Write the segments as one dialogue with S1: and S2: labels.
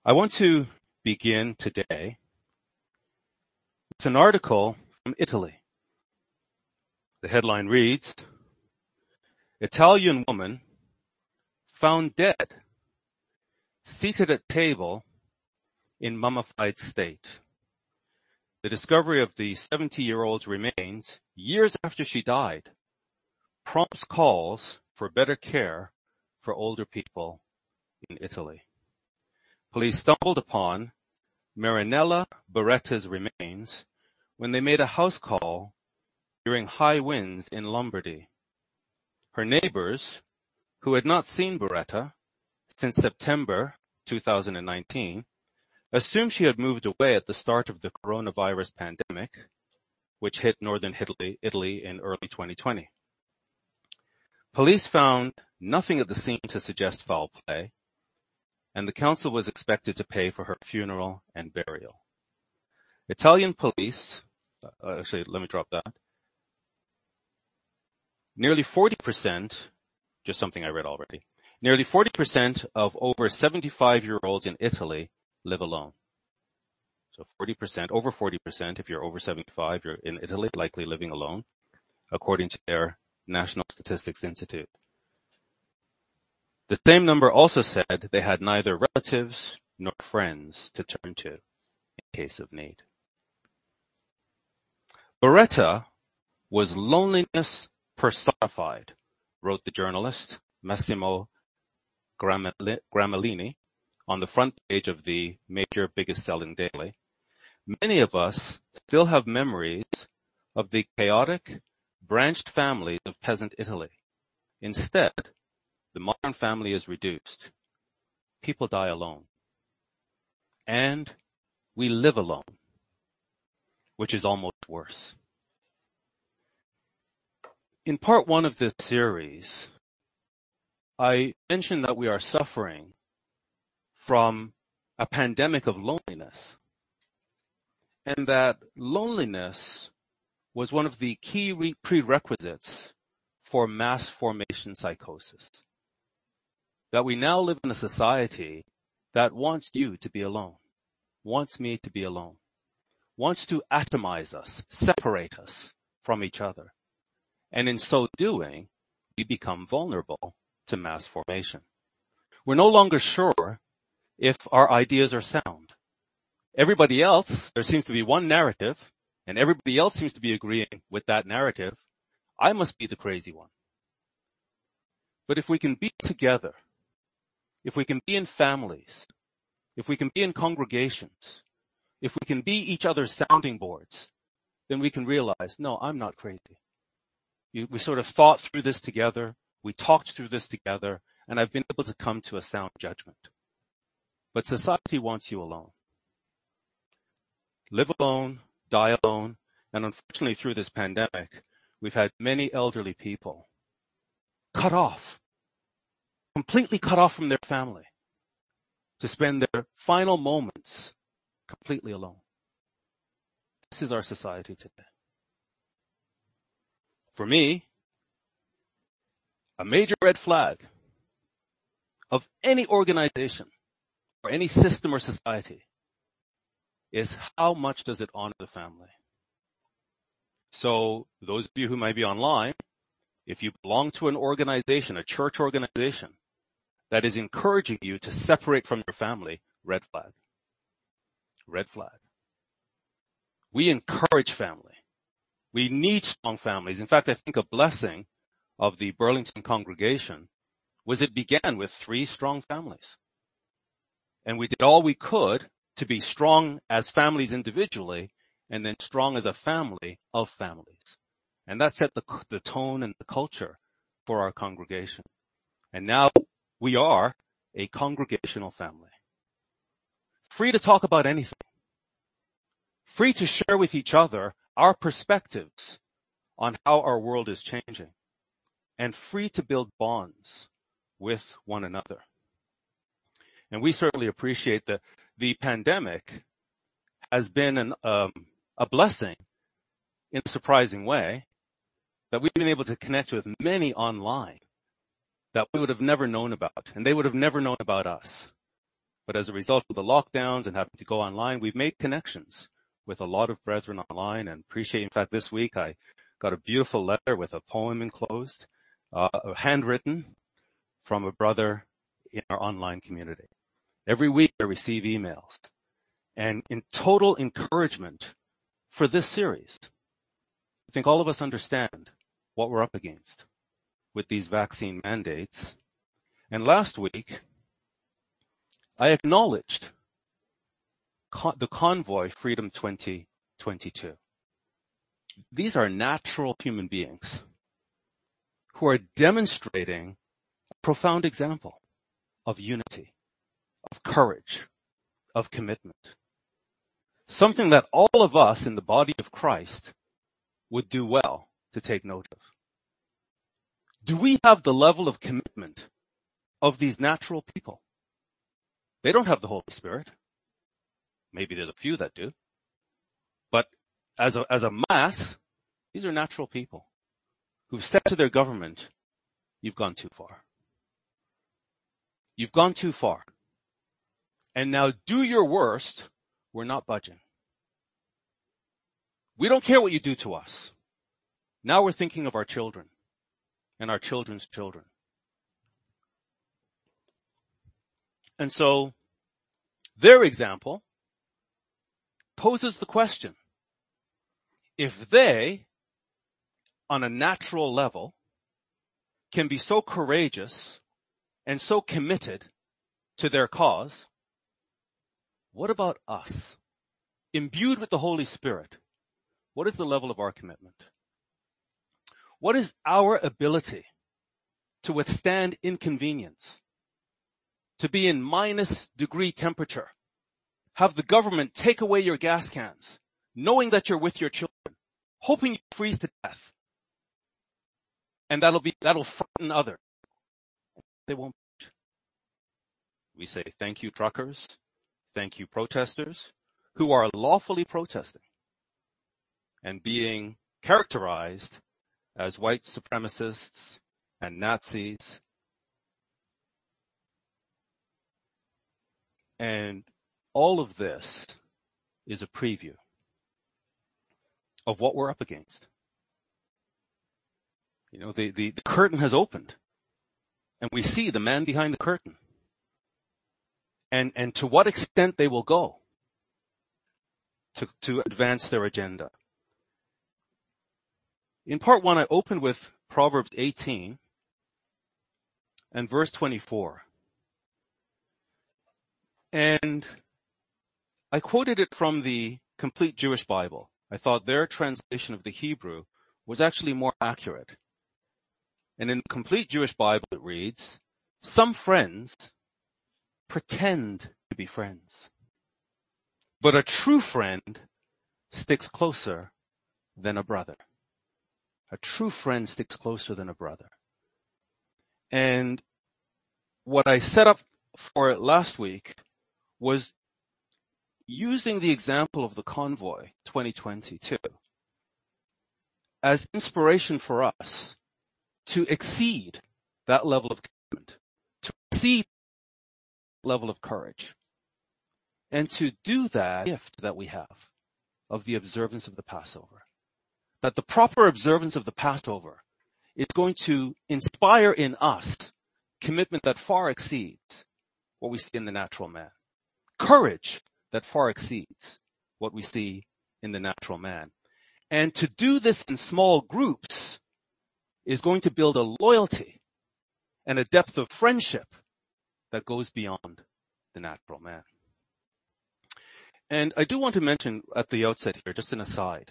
S1: I want to begin today with an article from Italy. The headline reads, Italian woman found dead, seated at table in mummified state. The discovery of the 70-year-old's remains years after she died prompts calls for better care for older people in Italy. Police stumbled upon Marinella Beretta's remains when they made a house call during high winds in Lombardy. Her neighbors, who had not seen Beretta since September 2019, assumed she had moved away at the start of the coronavirus pandemic, which hit northern Italy in early 2020. Police found nothing at the scene to suggest foul play, and the council was expected to pay for her funeral and burial. Italian police, let me drop that. Nearly 40%, just something I read already, nearly 40% of over 75-year-olds in Italy live alone. So 40%, over 40%, if you're over 75, you're in Italy, likely living alone, according to their National Statistics Institute. The same number also said they had neither relatives nor friends to turn to in case of need. Beretta was loneliness personified, wrote the journalist Massimo Gramellini on the front page of the major biggest-selling daily. Many of us still have memories of the chaotic, branched families of peasant Italy. Instead, the modern family is reduced. People die alone. And we live alone, which is almost worse. In part one of this series, I mentioned that we are suffering from a pandemic of loneliness, and that loneliness was one of the key prerequisites for mass formation psychosis. That we now live in a society that wants you to be alone, wants me to be alone, wants to atomize us, separate us from each other. And in so doing, we become vulnerable to mass formation. We're no longer sure if our ideas are sound. Everybody else, there seems to be one narrative, and everybody else seems to be agreeing with that narrative. I must be the crazy one. But if we can be together, if we can be in families, if we can be in congregations, if we can be each other's sounding boards, then we can realize, no, I'm not crazy. We sort of thought through this together, we talked through this together, and I've been able to come to a sound judgment. But society wants you alone. Live alone, die alone, and unfortunately through this pandemic, we've had many elderly people cut off, completely cut off from their family, to spend their final moments completely alone. This is our society today. For me, a major red flag of any organization or any system or society is how much does it honor the family. So those of you who might be online, if you belong to an organization, a church organization, that is encouraging you to separate from your family, red flag. Red flag. We encourage family. We need strong families. In fact, I think a blessing of the Burlington congregation was it began with 3 strong families. And we did all we could to be strong as families individually and then strong as a family of families. And that set the tone and the culture for our congregation. And now we are a congregational family. Free to talk about anything. Free to share with each other our perspectives on how our world is changing. And free to build bonds with one another. And we certainly appreciate that the pandemic has been a blessing in a surprising way, that we've been able to connect with many online that we would have never known about, and they would have never known about us. But as a result of the lockdowns and having to go online, we've made connections with a lot of brethren online and appreciate. In fact, this week I got a beautiful letter with a poem enclosed, handwritten from a brother in our online community. Every week I receive emails and in total encouragement for this series. I think all of us understand what we're up against with these vaccine mandates. And last week, I acknowledged the convoy Freedom 2022. These are natural human beings who are demonstrating a profound example of unity, of courage, of commitment. Something that all of us in the body of Christ would do well to take note of. Do we have the level of commitment of these natural people? They don't have the Holy Spirit. Maybe there's a few that do. But as a mass, these are natural people who've said to their government, you've gone too far. You've gone too far. And now do your worst. We're not budging. We don't care what you do to us. Now we're thinking of our children and our children's children. And so their example poses the question, if they, on a natural level, can be so courageous and so committed to their cause, what about us? Imbued with the Holy Spirit, what is the level of our commitment? What is our ability to withstand inconvenience? To be in -degree temperature, have the government take away your gas cans, knowing that you're with your children, hoping you freeze to death. And that'll frighten others. They won't. We say thank you truckers, thank you protesters, who are lawfully protesting and being characterized as white supremacists and Nazis. And all of this is a preview of what we're up against. You know, the curtain has opened and we see the man behind the curtain and to what extent they will go to advance their agenda. In part 1, I opened with Proverbs 18 and verse 24. And I quoted it from the Complete Jewish Bible. I thought their translation of the Hebrew was actually more accurate. And in the Complete Jewish Bible it reads, some friends pretend to be friends, but a true friend sticks closer than a brother. A true friend sticks closer than a brother. And what I set up for last week was using the example of the Convoy 2022 as inspiration for us to exceed that level of commitment, to exceed that level of courage, and to do that gift that we have of the observance of the Passover. That the proper observance of the Passover is going to inspire in us commitment that far exceeds what we see in the natural man. Courage that far exceeds what we see in the natural man. And to do this in small groups is going to build a loyalty and a depth of friendship that goes beyond the natural man. And I do want to mention at the outset here, just an aside,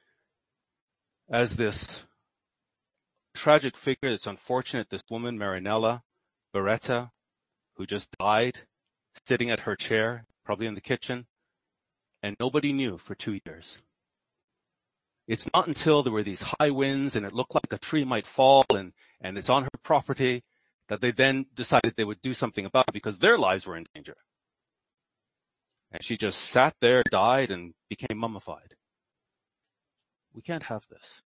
S1: as this tragic figure, it's unfortunate, this woman, Marinella Beretta, who just died sitting at her chair, probably in the kitchen, and nobody knew for 2 years. It's not until there were these high winds and it looked like a tree might fall and it's on her property that they then decided they would do something about it because their lives were in danger. And she just sat there, died, and became mummified. We can't have this.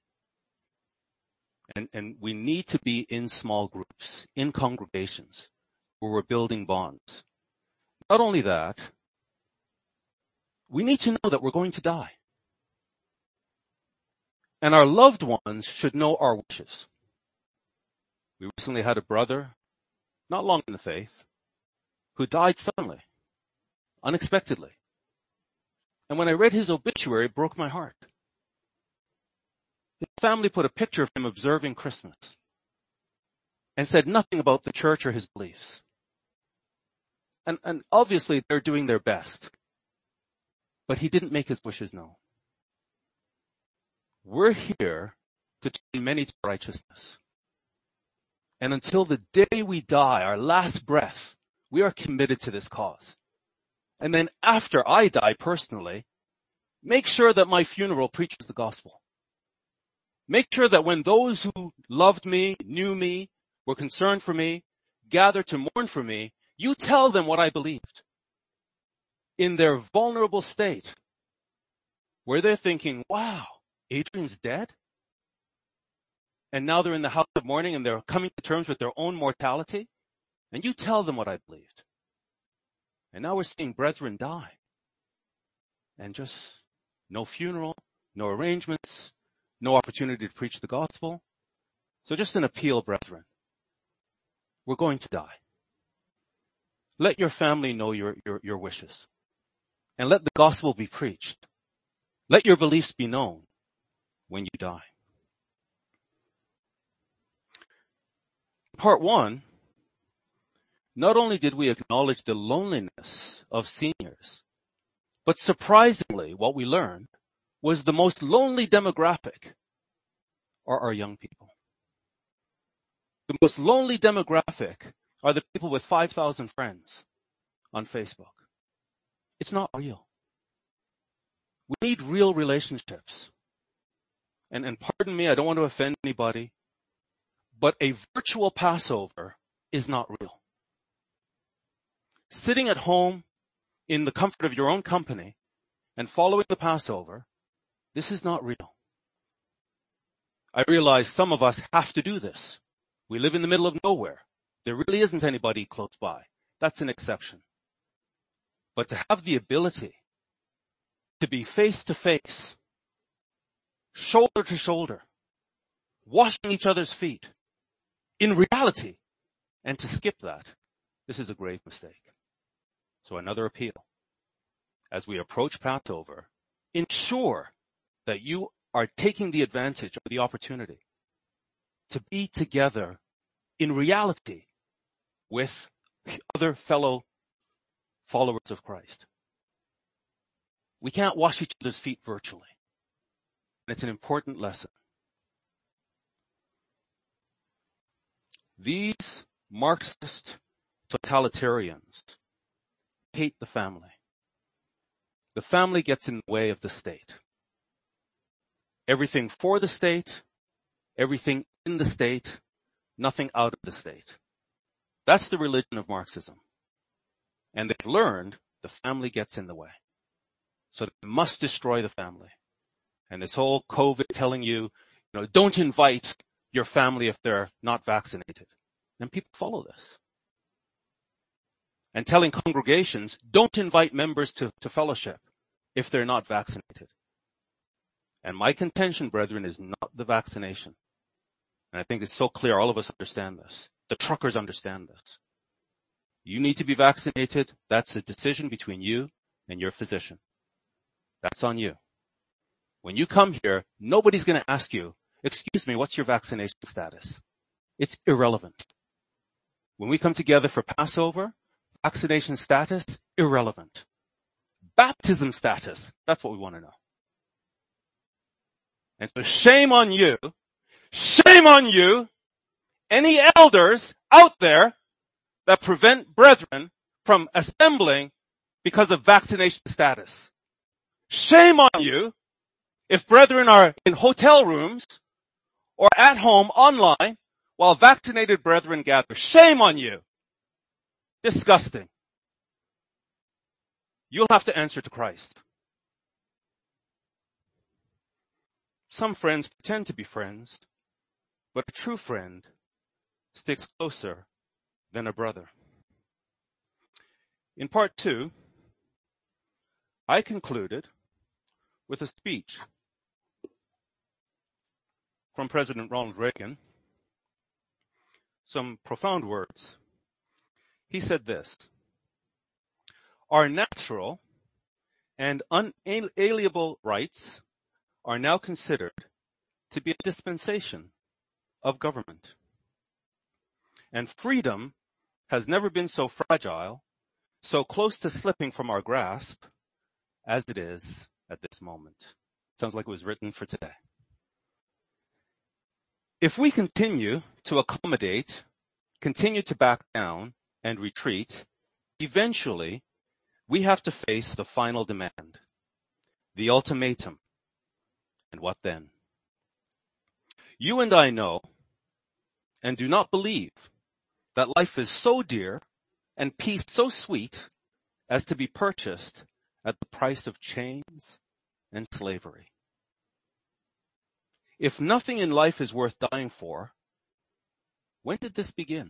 S1: And we need to be in small groups, in congregations, where we're building bonds. Not only that, we need to know that we're going to die. And our loved ones should know our wishes. We recently had a brother, not long in the faith, who died suddenly, unexpectedly. And when I read his obituary, it broke my heart. His family put a picture of him observing Christmas and said nothing about the church or his beliefs. And obviously they're doing their best. But he didn't make his wishes known. We're here to turn many to righteousness. And until the day we die, our last breath, we are committed to this cause. And then after I die personally, make sure that my funeral preaches the gospel. Make sure that when those who loved me, knew me, were concerned for me, gathered to mourn for me, you tell them what I believed. In their vulnerable state, where they're thinking, wow, Adrian's dead? And now they're in the house of mourning and they're coming to terms with their own mortality. And you tell them what I believed. And now we're seeing brethren die. And just no funeral, no arrangements, no opportunity to preach the gospel. So just an appeal, brethren. We're going to die. Let your family know your wishes. And let the gospel be preached. Let your beliefs be known when you die. Part 1, not only did we acknowledge the loneliness of seniors, but surprisingly, what we learned was the most lonely demographic are our young people. The most lonely demographic are the people with 5,000 friends on Facebook. It's not real. We need real relationships. And pardon me, I don't want to offend anybody, but a virtual Passover is not real. Sitting at home in the comfort of your own company and following the Passover, this is not real. I realize some of us have to do this. We live in the middle of nowhere. There really isn't anybody close by. That's an exception. But to have the ability to be face to face, shoulder to shoulder, washing each other's feet, in reality, and to skip that, this is a grave mistake. So another appeal. As we approach Passover, ensure that you are taking the advantage of the opportunity to be together in reality with other fellow followers of Christ. We can't wash each other's feet virtually. And it's an important lesson. These Marxist totalitarians hate the family. The family gets in the way of the state. Everything for the state, everything in the state, nothing out of the state. That's the religion of Marxism. And they've learned the family gets in the way. So they must destroy the family. And this whole COVID telling you, don't invite your family if they're not vaccinated. And people follow this. And telling congregations, don't invite members to fellowship if they're not vaccinated. And my contention, brethren, is not the vaccination. And I think it's so clear, all of us understand this. The truckers understand this. You need to be vaccinated. That's a decision between you and your physician. That's on you. When you come here, nobody's going to ask you, excuse me, what's your vaccination status? It's irrelevant. When we come together for Passover, vaccination status, irrelevant. Baptism status, that's what we want to know. And so shame on you, any elders out there that prevent brethren from assembling because of vaccination status. Shame on you if brethren are in hotel rooms or at home online while vaccinated brethren gather. Shame on you. Disgusting. You'll have to answer to Christ. Some friends pretend to be friends, but a true friend sticks closer than a brother. In part 2, I concluded with a speech from President Ronald Reagan, some profound words. He said this: "Our natural and unalienable rights are now considered to be a dispensation of government. And freedom has never been so fragile, so close to slipping from our grasp as it is at this moment." Sounds like it was written for today. If we continue to accommodate, continue to back down and retreat, eventually we have to face the final demand, the ultimatum. And what then? You and I know and do not believe that life is so dear and peace so sweet as to be purchased at the price of chains and slavery. If nothing in life is worth dying for, when did this begin?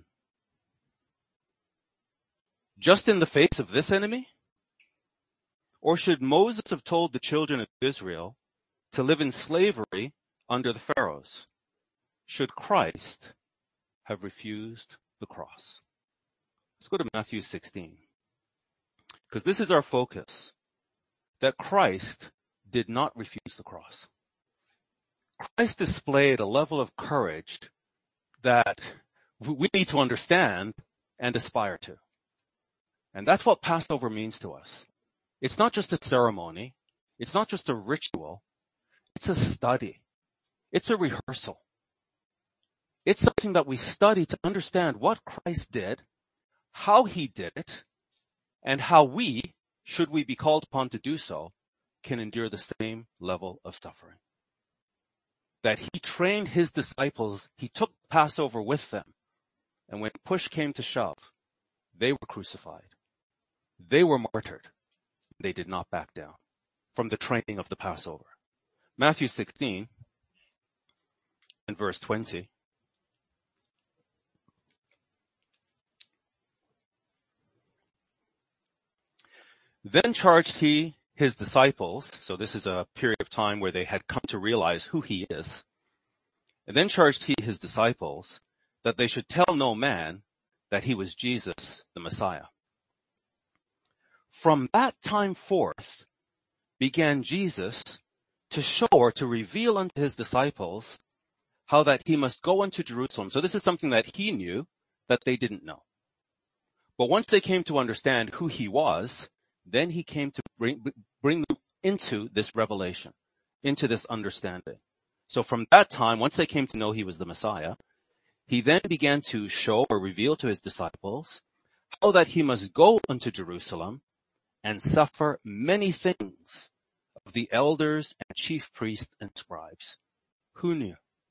S1: Just in the face of this enemy? Or should Moses have told the children of Israel to live in slavery under the Pharaohs? Should Christ have refused the cross? Let's go to Matthew 16. Because this is our focus. That Christ did not refuse the cross. Christ displayed a level of courage that we need to understand and aspire to. And that's what Passover means to us. It's not just a ceremony. It's not just a ritual. It's a study. It's a rehearsal. It's something that we study to understand what Christ did, how he did it, and how we, should we be called upon to do so, can endure the same level of suffering. That he trained his disciples, he took Passover with them, and when push came to shove, they were crucified. They were martyred. They did not back down from the training of the Passover. Matthew 16 and verse 20. Then charged he his disciples, so this is a period of time where they had come to realize who he is, and then charged he his disciples that they should tell no man that he was Jesus the Messiah. From that time forth began Jesus to show or to reveal unto his disciples how that he must go unto Jerusalem. So this is something that he knew that they didn't know. But once they came to understand who he was, then he came to bring them into this revelation, into this understanding. So from that time, once they came to know he was the Messiah, he then began to show or reveal to his disciples how that he must go unto Jerusalem and suffer many things of the elders and chief priests and scribes. Who knew?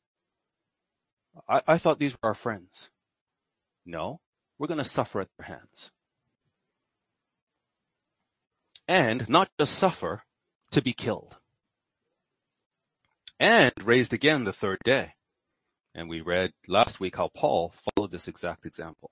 S1: I thought these were our friends. No, we're going to suffer at their hands. And not just suffer, to be killed. And raised again the third day. And we read last week how Paul followed this exact example.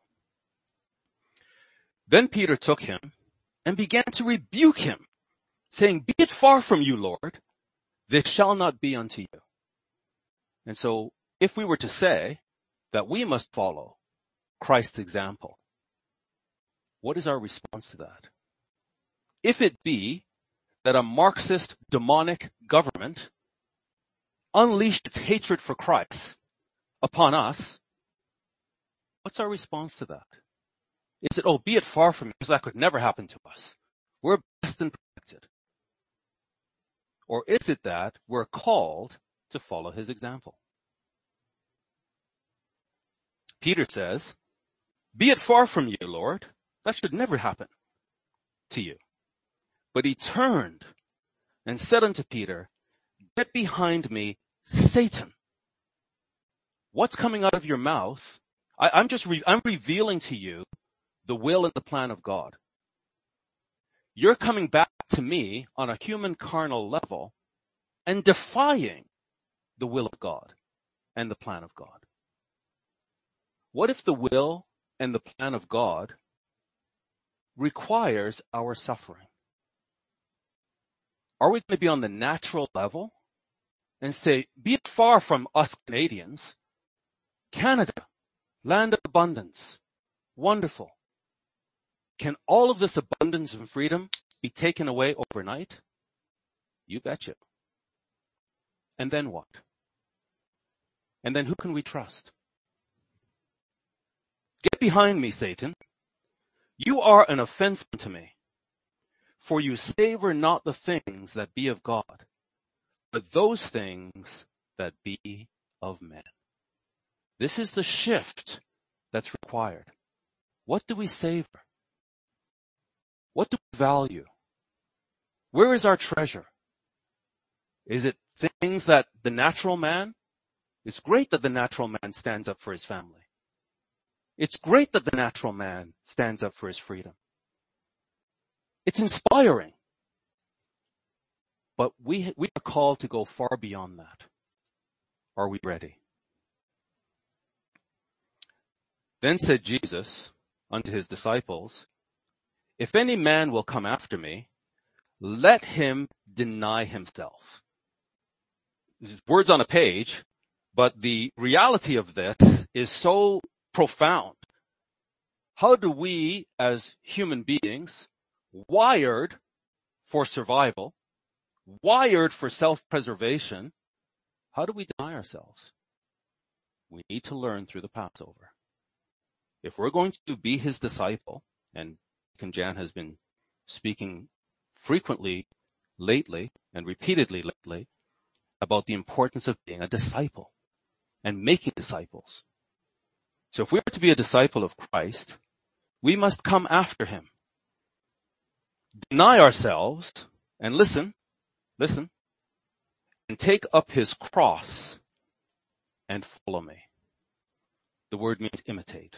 S1: Then Peter took him and began to rebuke him, saying, "Be it far from you, Lord, this shall not be unto you." And so, if we were to say that we must follow Christ's example, what is our response to that? If it be that a Marxist demonic government unleashed its hatred for Christ upon us, what's our response to that? Is it, "Oh, be it far from me, because that could never happen to us. We're blessed and protected"? Or is it that we're called to follow his example? Peter says, "Be it far from you, Lord. That should never happen to you." But he turned and said unto Peter, "Get behind me, Satan. What's coming out of your mouth? I'm revealing to you the will and the plan of God. You're coming back to me on a human carnal level and defying the will of God and the plan of God." What if the will and the plan of God requires our suffering. Are we going to be on the natural level and say, be it far from us Canadians, Canada, land of abundance, wonderful. Can all of this abundance and freedom be taken away overnight? You betcha. And then what? And then who can we trust? Get behind me, Satan. You are an offense unto me. For you savor not the things that be of God, but those things that be of men. This is the shift that's required. What do we savor? What do we value? Where is our treasure? Is it things that the natural man? It's great that the natural man stands up for his family. It's great that the natural man stands up for his freedom. It's inspiring. But we are called to go far beyond that. Are we ready? Then said Jesus unto his disciples, if any man will come after me, let him deny himself. Words on a page, but the reality of this is so profound. How do we as human beings, wired for survival, wired for self-preservation, how do we deny ourselves? We need to learn through the Passover. If we're going to be his disciple, and Jan has been speaking frequently lately and repeatedly lately about the importance of being a disciple and making disciples. So if we are to be a disciple of Christ, we must come after him. Deny ourselves and listen, and take up his cross and follow me. The word means imitate.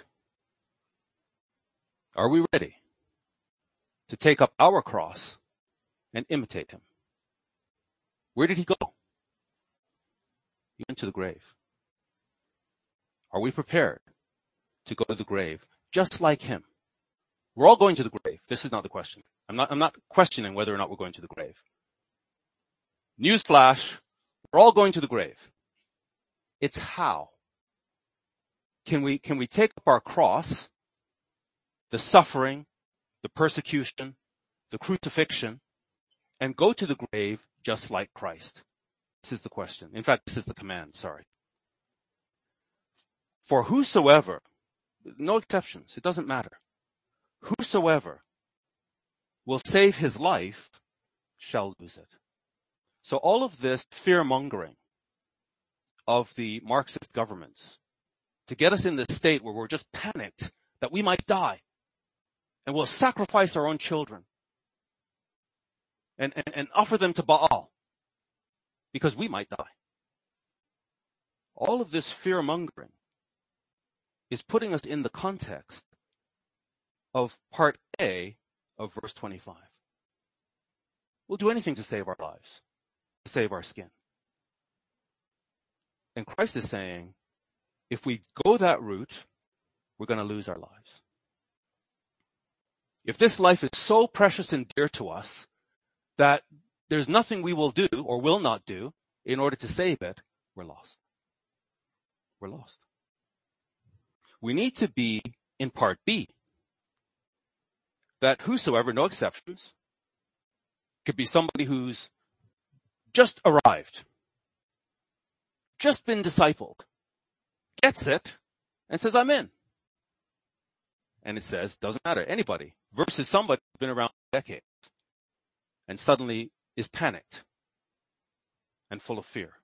S1: Are we ready to take up our cross and imitate him? Where did he go? He went to the grave. Are we prepared to go to the grave just like him? We're all going to the grave. This is not the question. I'm not questioning whether or not we're going to the grave. Newsflash, we're all going to the grave. It's how. Can we take up our cross, the suffering, the persecution, the crucifixion, and go to the grave just like Christ? This is the question. In fact, this is the command, sorry. For whosoever, no exceptions, it doesn't matter. Whosoever will save his life shall lose it. So all of this fear-mongering of the Marxist governments to get us in this state where we're just panicked that we might die and we'll sacrifice our own children and offer them to Baal because we might die. All of this fear-mongering is putting us in the context of part A of verse 25. We'll do anything to save our lives, to save our skin. And Christ is saying, if we go that route, we're going to lose our lives. If this life is so precious and dear to us that there's nothing we will do or will not do in order to save it, we're lost. We're lost. We need to be in part B. That whosoever, no exceptions, could be somebody who's just arrived, just been discipled, gets it, and says, I'm in. And it says, doesn't matter, anybody, versus somebody who's been around decades and suddenly is panicked and full of fear.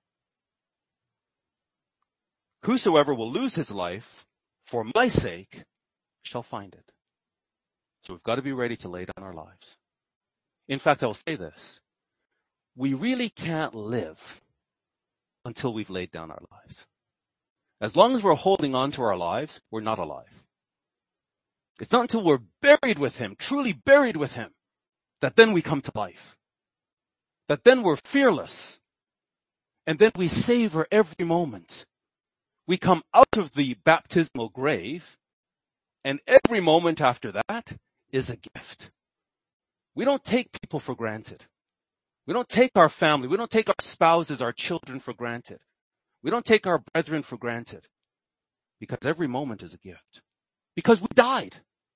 S1: Whosoever will lose his life for my sake shall find it. So we've got to be ready to lay down our lives. In fact, I'll say this. We really can't live until we've laid down our lives. As long as we're holding on to our lives, we're not alive. It's not until we're buried with him, truly buried with him, that then we come to life. That then we're fearless. And then we savor every moment. We come out of the baptismal grave, and every moment after that is a gift. We don't take people for granted. We don't take our family. We don't take our spouses, our children for granted. We don't take our brethren for granted, because every moment is a gift. Because we died.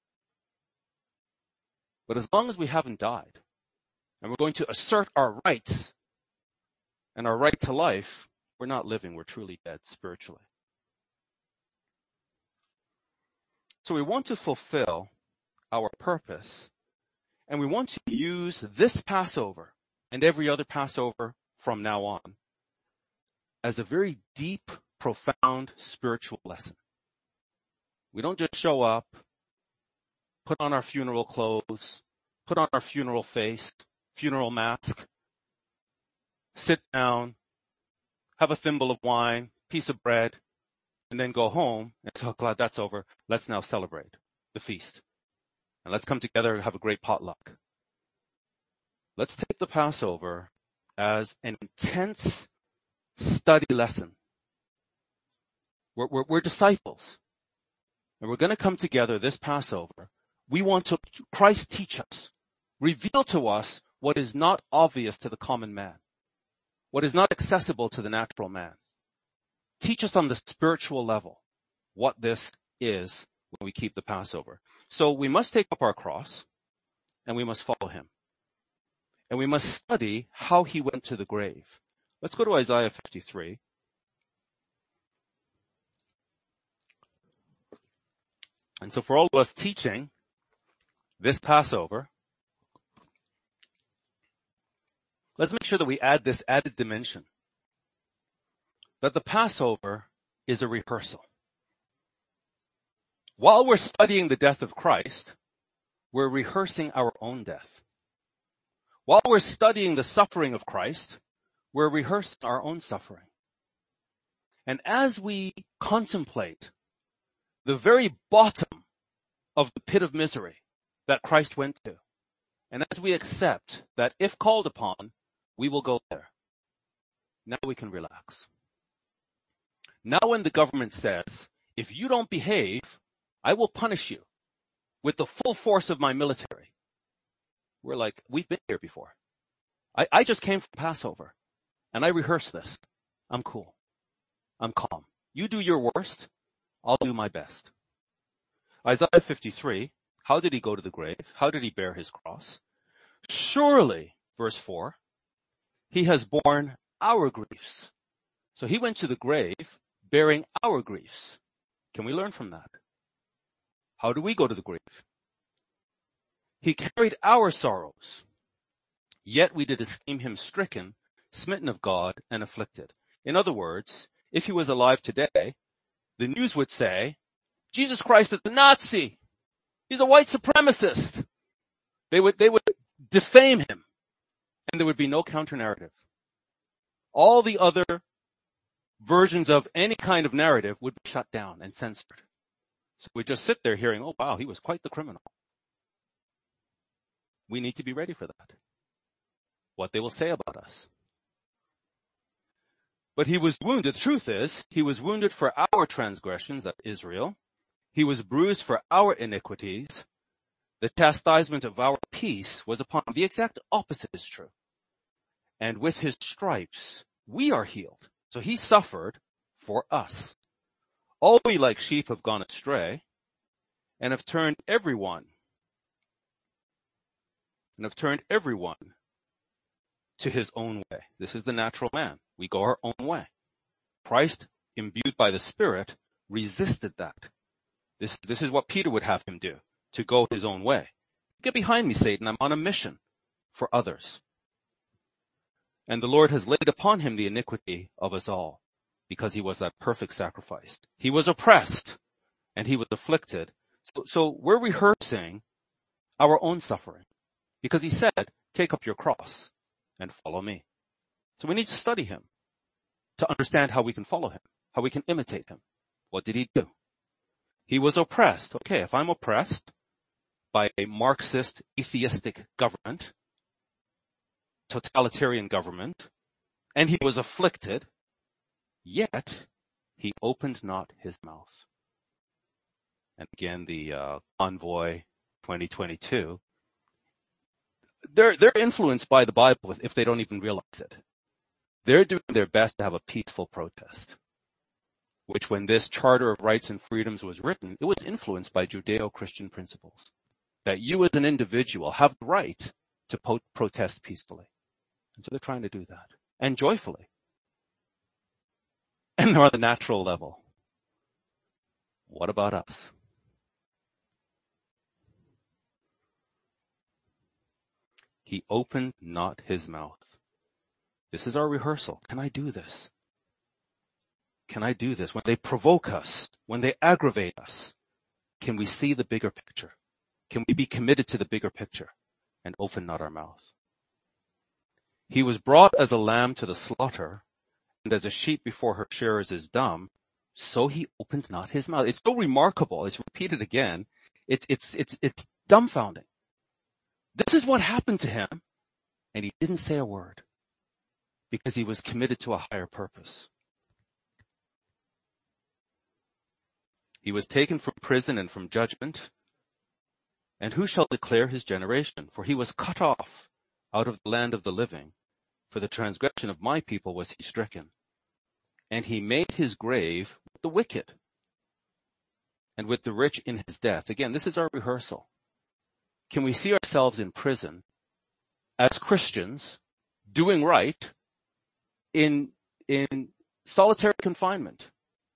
S1: But as long as we haven't died, and we're going to assert our rights and our right to life, we're not living. We're truly dead spiritually. So we want to fulfill our purpose, and we want to use this Passover and every other Passover from now on as a very deep, profound spiritual lesson. We don't just show up, put on our funeral clothes, put on our funeral face, funeral mask, sit down, have a thimble of wine, piece of bread, and then go home and say, oh, glad that's over. Let's now celebrate the feast. And let's come together and have a great potluck. Let's take the Passover as an intense study lesson. We're disciples. And we're going to come together this Passover. We want to, Christ teach us, reveal to us what is not obvious to the common man, what is not accessible to the natural man. Teach us on the spiritual level what this is when we keep the Passover. So we must take up our cross and we must follow him. And we must study how he went to the grave. Let's go to Isaiah 53. And so for all of us teaching this Passover, let's make sure that we add this added dimension, that the Passover is a rehearsal. While we're studying the death of Christ, we're rehearsing our own death. While we're studying the suffering of Christ, we're rehearsing our own suffering. And as we contemplate the very bottom of the pit of misery that Christ went to, and as we accept that if called upon, we will go there, now we can relax. Now when the government says, if you don't behave, I will punish you with the full force of my military, we're like, we've been here before. I just came from Passover, and I rehearsed this. I'm cool. I'm calm. You do your worst, I'll do my best. Isaiah 53, how did he go to the grave? How did he bear his cross? Surely, verse 4, he has borne our griefs. So he went to the grave bearing our griefs. Can we learn from that? How do we go to the grave? He carried our sorrows, yet we did esteem him stricken, smitten of God, and afflicted. In other words, if he was alive today, the news would say, Jesus Christ is a Nazi. He's a white supremacist. They would defame him, and there would be no counter-narrative. All the other versions of any kind of narrative would be shut down and censored. So we just sit there hearing, oh wow, he was quite the criminal. We need to be ready for that. What they will say about us. But he was wounded. The truth is, he was wounded for our transgressions, that Israel. He was bruised for our iniquities. The chastisement of our peace was upon him. The exact opposite is true. And with his stripes, we are healed. So he suffered for us. All we like sheep have gone astray and have turned everyone to his own way. This is the natural man. We go our own way. Christ, imbued by the Spirit, resisted that. This is what Peter would have him do, to go his own way. Get behind me, Satan. I'm on a mission for others. And the Lord has laid upon him the iniquity of us all, because he was that perfect sacrifice. He was oppressed and he was afflicted. So we're rehearsing our own suffering, because he said, take up your cross and follow me. So we need to study him to understand how we can follow him, how we can imitate him. What did he do? He was oppressed. Okay, if I'm oppressed by a Marxist, atheistic government, totalitarian government, and he was afflicted, yet he opened not his mouth. And again, the envoy 2022, they're influenced by the Bible if they don't even realize it. They're doing their best to have a peaceful protest, which when this Charter of Rights and Freedoms was written, it was influenced by Judeo-Christian principles, that you as an individual have the right to protest peacefully. And so they're trying to do that, and joyfully. And they're on the natural level. What about us? He opened not his mouth. This is our rehearsal. Can I do this? Can I do this? When they provoke us, when they aggravate us, can we see the bigger picture? Can we be committed to the bigger picture and open not our mouth? He was brought as a lamb to the slaughter, and as a sheep before her shearers is dumb, so he opened not his mouth. It's so remarkable. It's repeated again. It's dumbfounding. This is what happened to him, and he didn't say a word because he was committed to a higher purpose. He was taken from prison and from judgment, and who shall declare his generation? For he was cut off out of the land of the living. For the transgression of my people was he stricken. And he made his grave with the wicked and with the rich in his death. Again, this is our rehearsal. Can we see ourselves in prison as Christians doing right in solitary confinement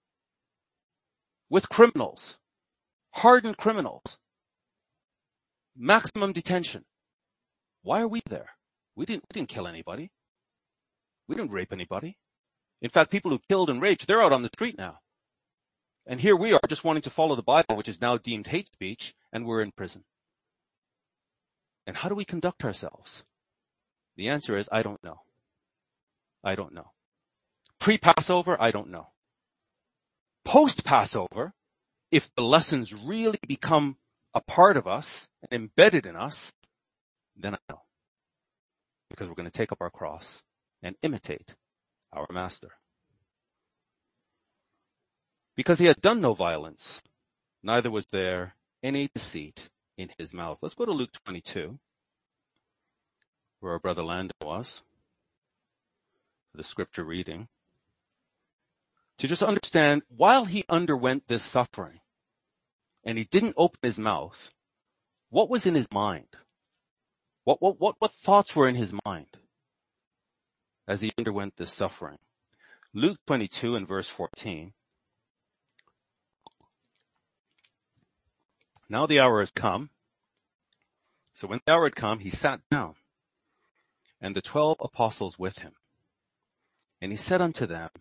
S1: with criminals, hardened criminals, maximum detention? Why are we there? We didn't kill anybody. We didn't rape anybody. In fact, people who killed and raped, they're out on the street now. And here we are just wanting to follow the Bible, which is now deemed hate speech, and we're in prison. And how do we conduct ourselves? The answer is, I don't know. I don't know. Pre-Passover, I don't know. Post-Passover, if the lessons really become a part of us and embedded in us, then I know. Because we're going to take up our cross and imitate our master. Because he had done no violence, neither was there any deceit in his mouth. Let's go to Luke 22, where our brother Landon was, for the scripture reading, to just understand, while he underwent this suffering, and he didn't open his mouth, what was in his mind? What thoughts were in his mind as he underwent this suffering? Luke 22 and verse 14. Now the hour has come. So when the hour had come, he sat down, and the 12 apostles with him. And he said unto them,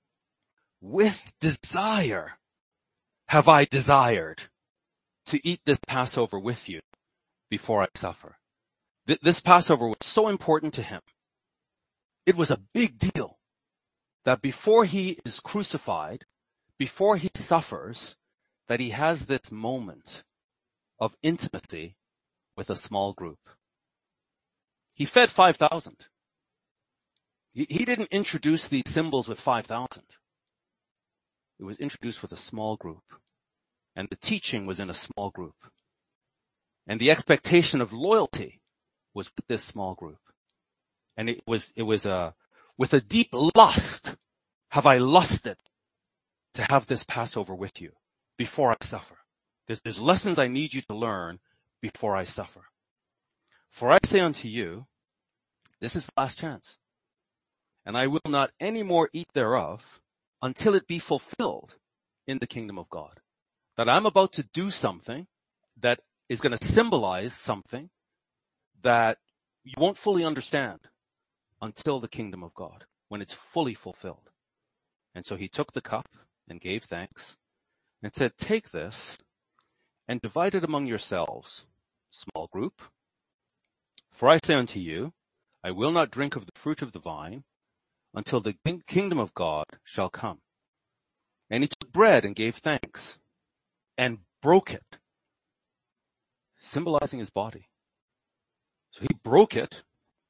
S1: with desire have I desired to eat this Passover with you before I suffer. This Passover was so important to him. It was a big deal that before he is crucified, before he suffers, that he has this moment of intimacy with a small group. He fed 5,000. He didn't introduce these symbols with 5,000. It was introduced with a small group. And the teaching was in a small group. And the expectation of loyalty was with this small group. And it was with a deep lust have I lusted to have this Passover with you before I suffer. There's lessons I need you to learn before I suffer. For I say unto you, this is the last chance. And I will not any more eat thereof until it be fulfilled in the kingdom of God. That I'm about to do something that is going to symbolize something that you won't fully understand until the kingdom of God, when it's fully fulfilled. And so he took the cup and gave thanks and said, take this and divide it among yourselves, small group. For I say unto you, I will not drink of the fruit of the vine until the kingdom of God shall come. And he took bread and gave thanks and broke it, symbolizing his body. So he broke it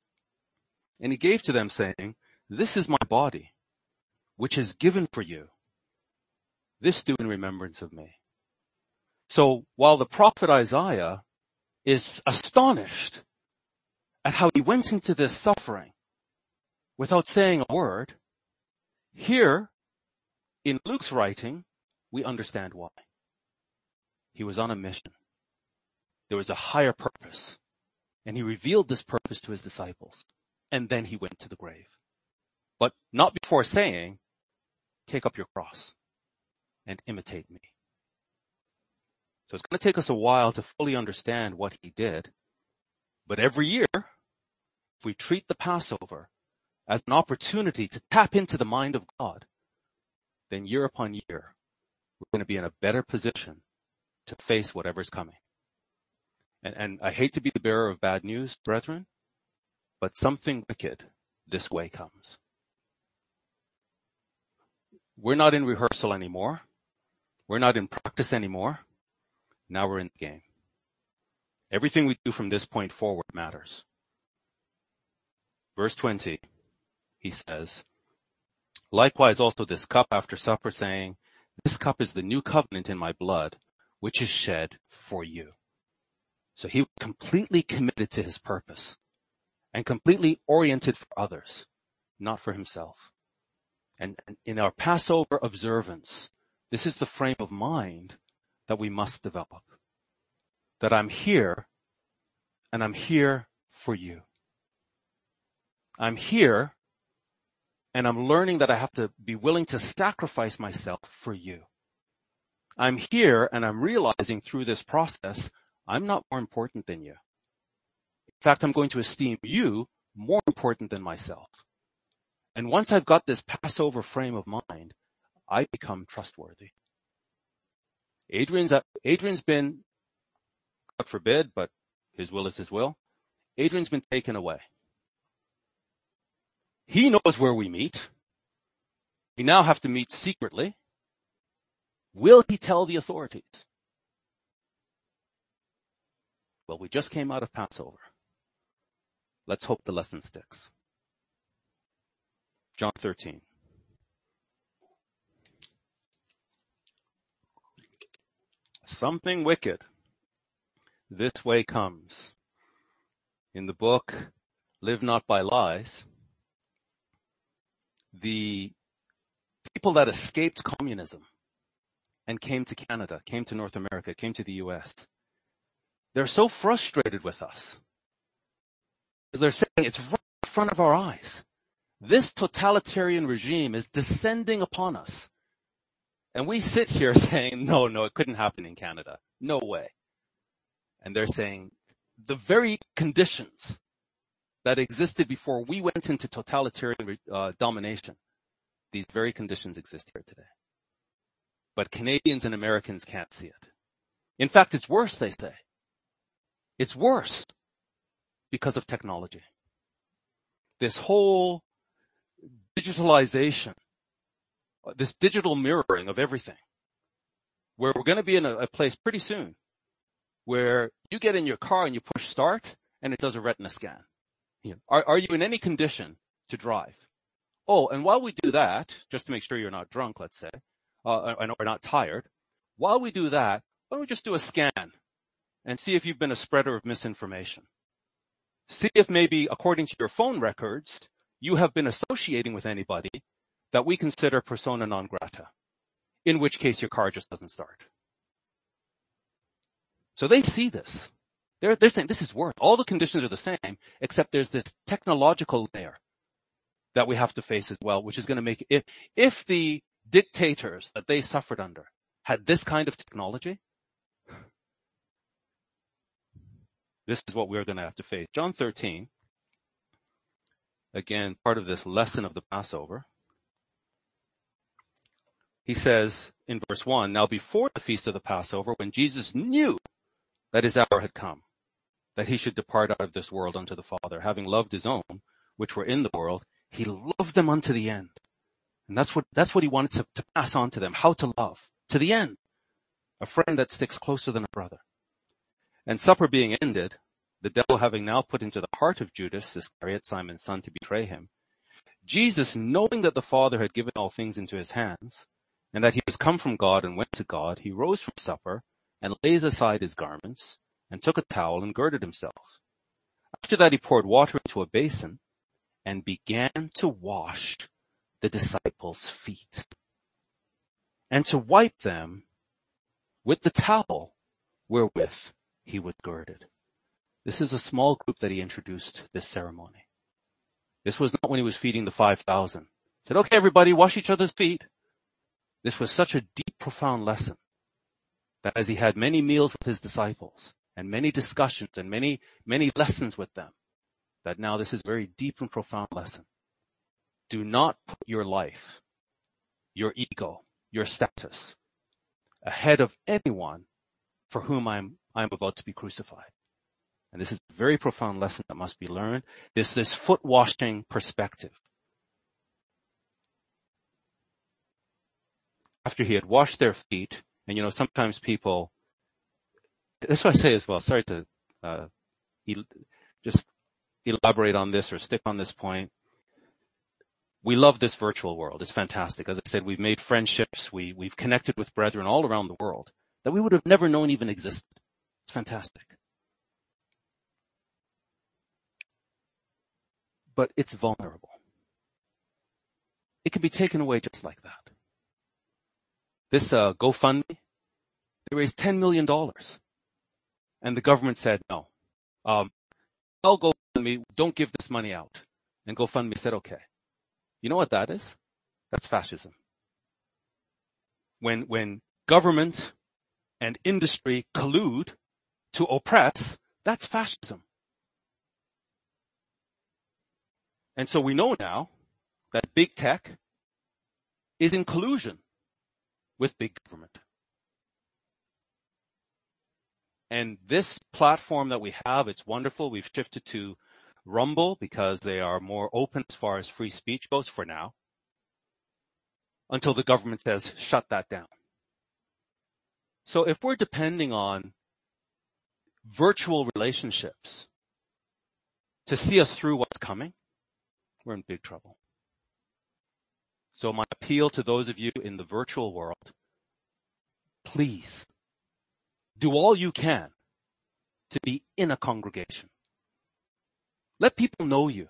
S1: and he gave to them saying, this is my body, which is given for you. This do in remembrance of me. So while the prophet Isaiah is astonished at how he went into this suffering without saying a word. Here, in Luke's writing, we understand why. He was on a mission. There was a higher purpose, and he revealed this purpose to his disciples, and then he went to the grave. But not before saying, take up your cross and imitate me. So it's going to take us a while to fully understand what he did. But every year, if we treat the Passover as an opportunity to tap into the mind of God, then year upon year, we're going to be in a better position to face whatever's coming. And I hate to be the bearer of bad news, brethren, but something wicked this way comes. We're not in rehearsal anymore. We're not in practice anymore. Now we're in the game. Everything we do from this point forward matters. Verse 20, he says, likewise also this cup after supper, saying, this cup is the new covenant in my blood, which is shed for you. So he was completely committed to his purpose and completely oriented for others, not for himself. And in our Passover observance, this is the frame of mind that we must develop. That I'm here, and I'm here for you. I'm here, and I'm learning that I have to be willing to sacrifice myself for you. I'm here, and I'm realizing through this process, I'm not more important than you. In fact, I'm going to esteem you more important than myself. And once I've got this Passover frame of mind, I become trustworthy. Adrian's been, God forbid, but his will is his will. Adrian's been taken away. He knows where we meet. We now have to meet secretly. Will he tell the authorities? Well, we just came out of Passover. Let's hope the lesson sticks. John 13. Something wicked this way comes. In the book, Live Not by Lies, the people that escaped communism and came to Canada, came to North America, came to the US, they're so frustrated with us. Because they're saying it's right in front of our eyes. This totalitarian regime is descending upon us. And we sit here saying, no, it couldn't happen in Canada. No way. And they're saying the very conditions that existed before we went into totalitarian domination, these very conditions exist here today. But Canadians and Americans can't see it. In fact, it's worse, they say. It's worse because of technology. This whole digitalization, this digital mirroring of everything, where we're going to be in a place pretty soon where you get in your car and you push start and it does a retina scan. Are you in any condition to drive? Oh, and while we do that, just to make sure you're not drunk, let's say, or not tired, while we do that, why don't we just do a scan and see if you've been a spreader of misinformation? See if maybe, according to your phone records, you have been associating with anybody that we consider persona non grata, in which case your car just doesn't start. So they see this. They're saying this is worse. All the conditions are the same, except there's this technological layer that we have to face as well, which is going to make it, if the dictators that they suffered under had this kind of technology, this is what we're going to have to face. John 13, again, part of this lesson of the Passover. He says in verse 1, now before the feast of the Passover, when Jesus knew that his hour had come, that he should depart out of this world unto the Father, having loved his own, which were in the world, he loved them unto the end. And that's what he wanted to pass on to them, how to love, to the end. A friend that sticks closer than a brother. And supper being ended, the devil having now put into the heart of Judas Iscariot, Simon's son, to betray him, Jesus, knowing that the Father had given all things into his hands, and that he was come from God and went to God, he rose from supper, and laid aside his garments, and took a towel and girded himself. After that, he poured water into a basin and began to wash the disciples' feet and to wipe them with the towel wherewith he was girded. This is a small group that he introduced this ceremony. This was not when he was feeding the 5,000. He said, okay, everybody, wash each other's feet. This was such a deep, profound lesson that as he had many meals with his disciples and many discussions and many lessons with them, that now this is a very deep and profound lesson. Do not put your life, your ego, your status ahead of anyone for whom I'm about to be crucified. And this is a very profound lesson that must be learned. This foot washing perspective. After he had washed their feet, and sometimes people, that's what I say as well, sorry to just elaborate on this or stick on this point. We love this virtual world. It's fantastic. As I said, we've made friendships. We've connected with brethren all around the world that we would have never known even existed. It's fantastic. But it's vulnerable. It can be taken away just like that. This GoFundMe, they raised $10 million. And the government said, no. Tell GoFundMe, don't give this money out. And GoFundMe said, okay. You know what that is? That's fascism. When government and industry collude to oppress, that's fascism. And so we know now that big tech is in collusion with big government. And this platform that we have, it's wonderful. We've shifted to Rumble because they are more open as far as free speech goes for now, until the government says, shut that down. So if we're depending on virtual relationships to see us through what's coming, we're in big trouble. So my appeal to those of you in the virtual world, please do all you can to be in a congregation. Let people know you.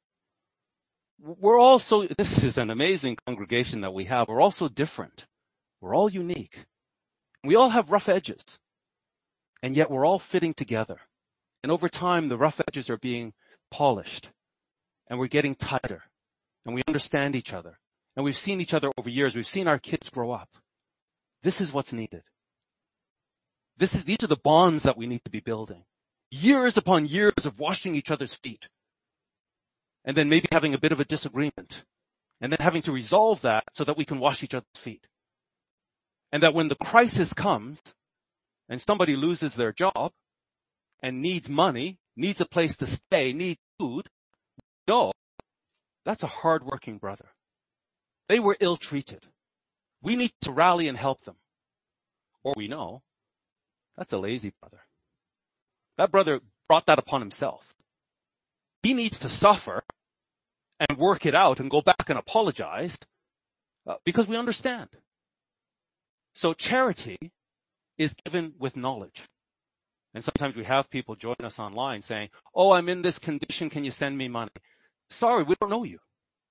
S1: This is an amazing congregation that we have. We're all so different. We're all unique. We all have rough edges. And yet we're all fitting together. And over time, the rough edges are being polished. And we're getting tighter. And we understand each other. And we've seen each other over years. We've seen our kids grow up. This is what's needed. These are the bonds that we need to be building. Years upon years of washing each other's feet. And then maybe having a bit of a disagreement. And then having to resolve that so that we can wash each other's feet. And that when the crisis comes and somebody loses their job and needs money, needs a place to stay, needs food, no, that's a hard-working brother. They were ill-treated. We need to rally and help them. Or we know that's a lazy brother. That brother brought that upon himself. He needs to suffer and work it out and go back and apologize because we understand. So charity is given with knowledge. And sometimes we have people join us online saying, oh, I'm in this condition. Can you send me money? Sorry, we don't know you.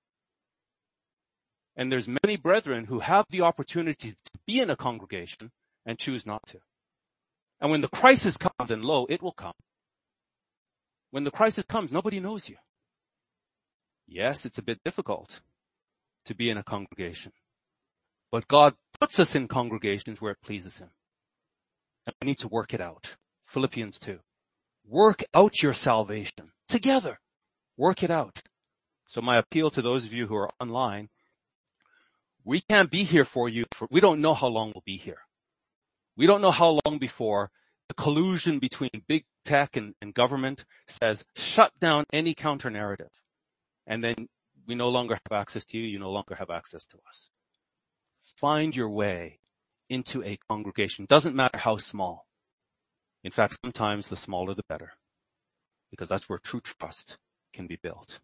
S1: And there's many brethren who have the opportunity to be in a congregation and choose not to. And when the crisis comes, and lo, it will come. When the crisis comes, nobody knows you. Yes, it's a bit difficult to be in a congregation. But God puts us in congregations where it pleases Him. And we need to work it out. Philippians 2. Work out your salvation together. Work it out. So my appeal to those of you who are online, we can't be here for you. We don't know how long we'll be here. We don't know how long before the collusion between big tech and government says, shut down any counter narrative. And then we no longer have access to you. You no longer have access to us. Find your way into a congregation. Doesn't matter how small. In fact, sometimes the smaller the better. Because that's where true trust can be built.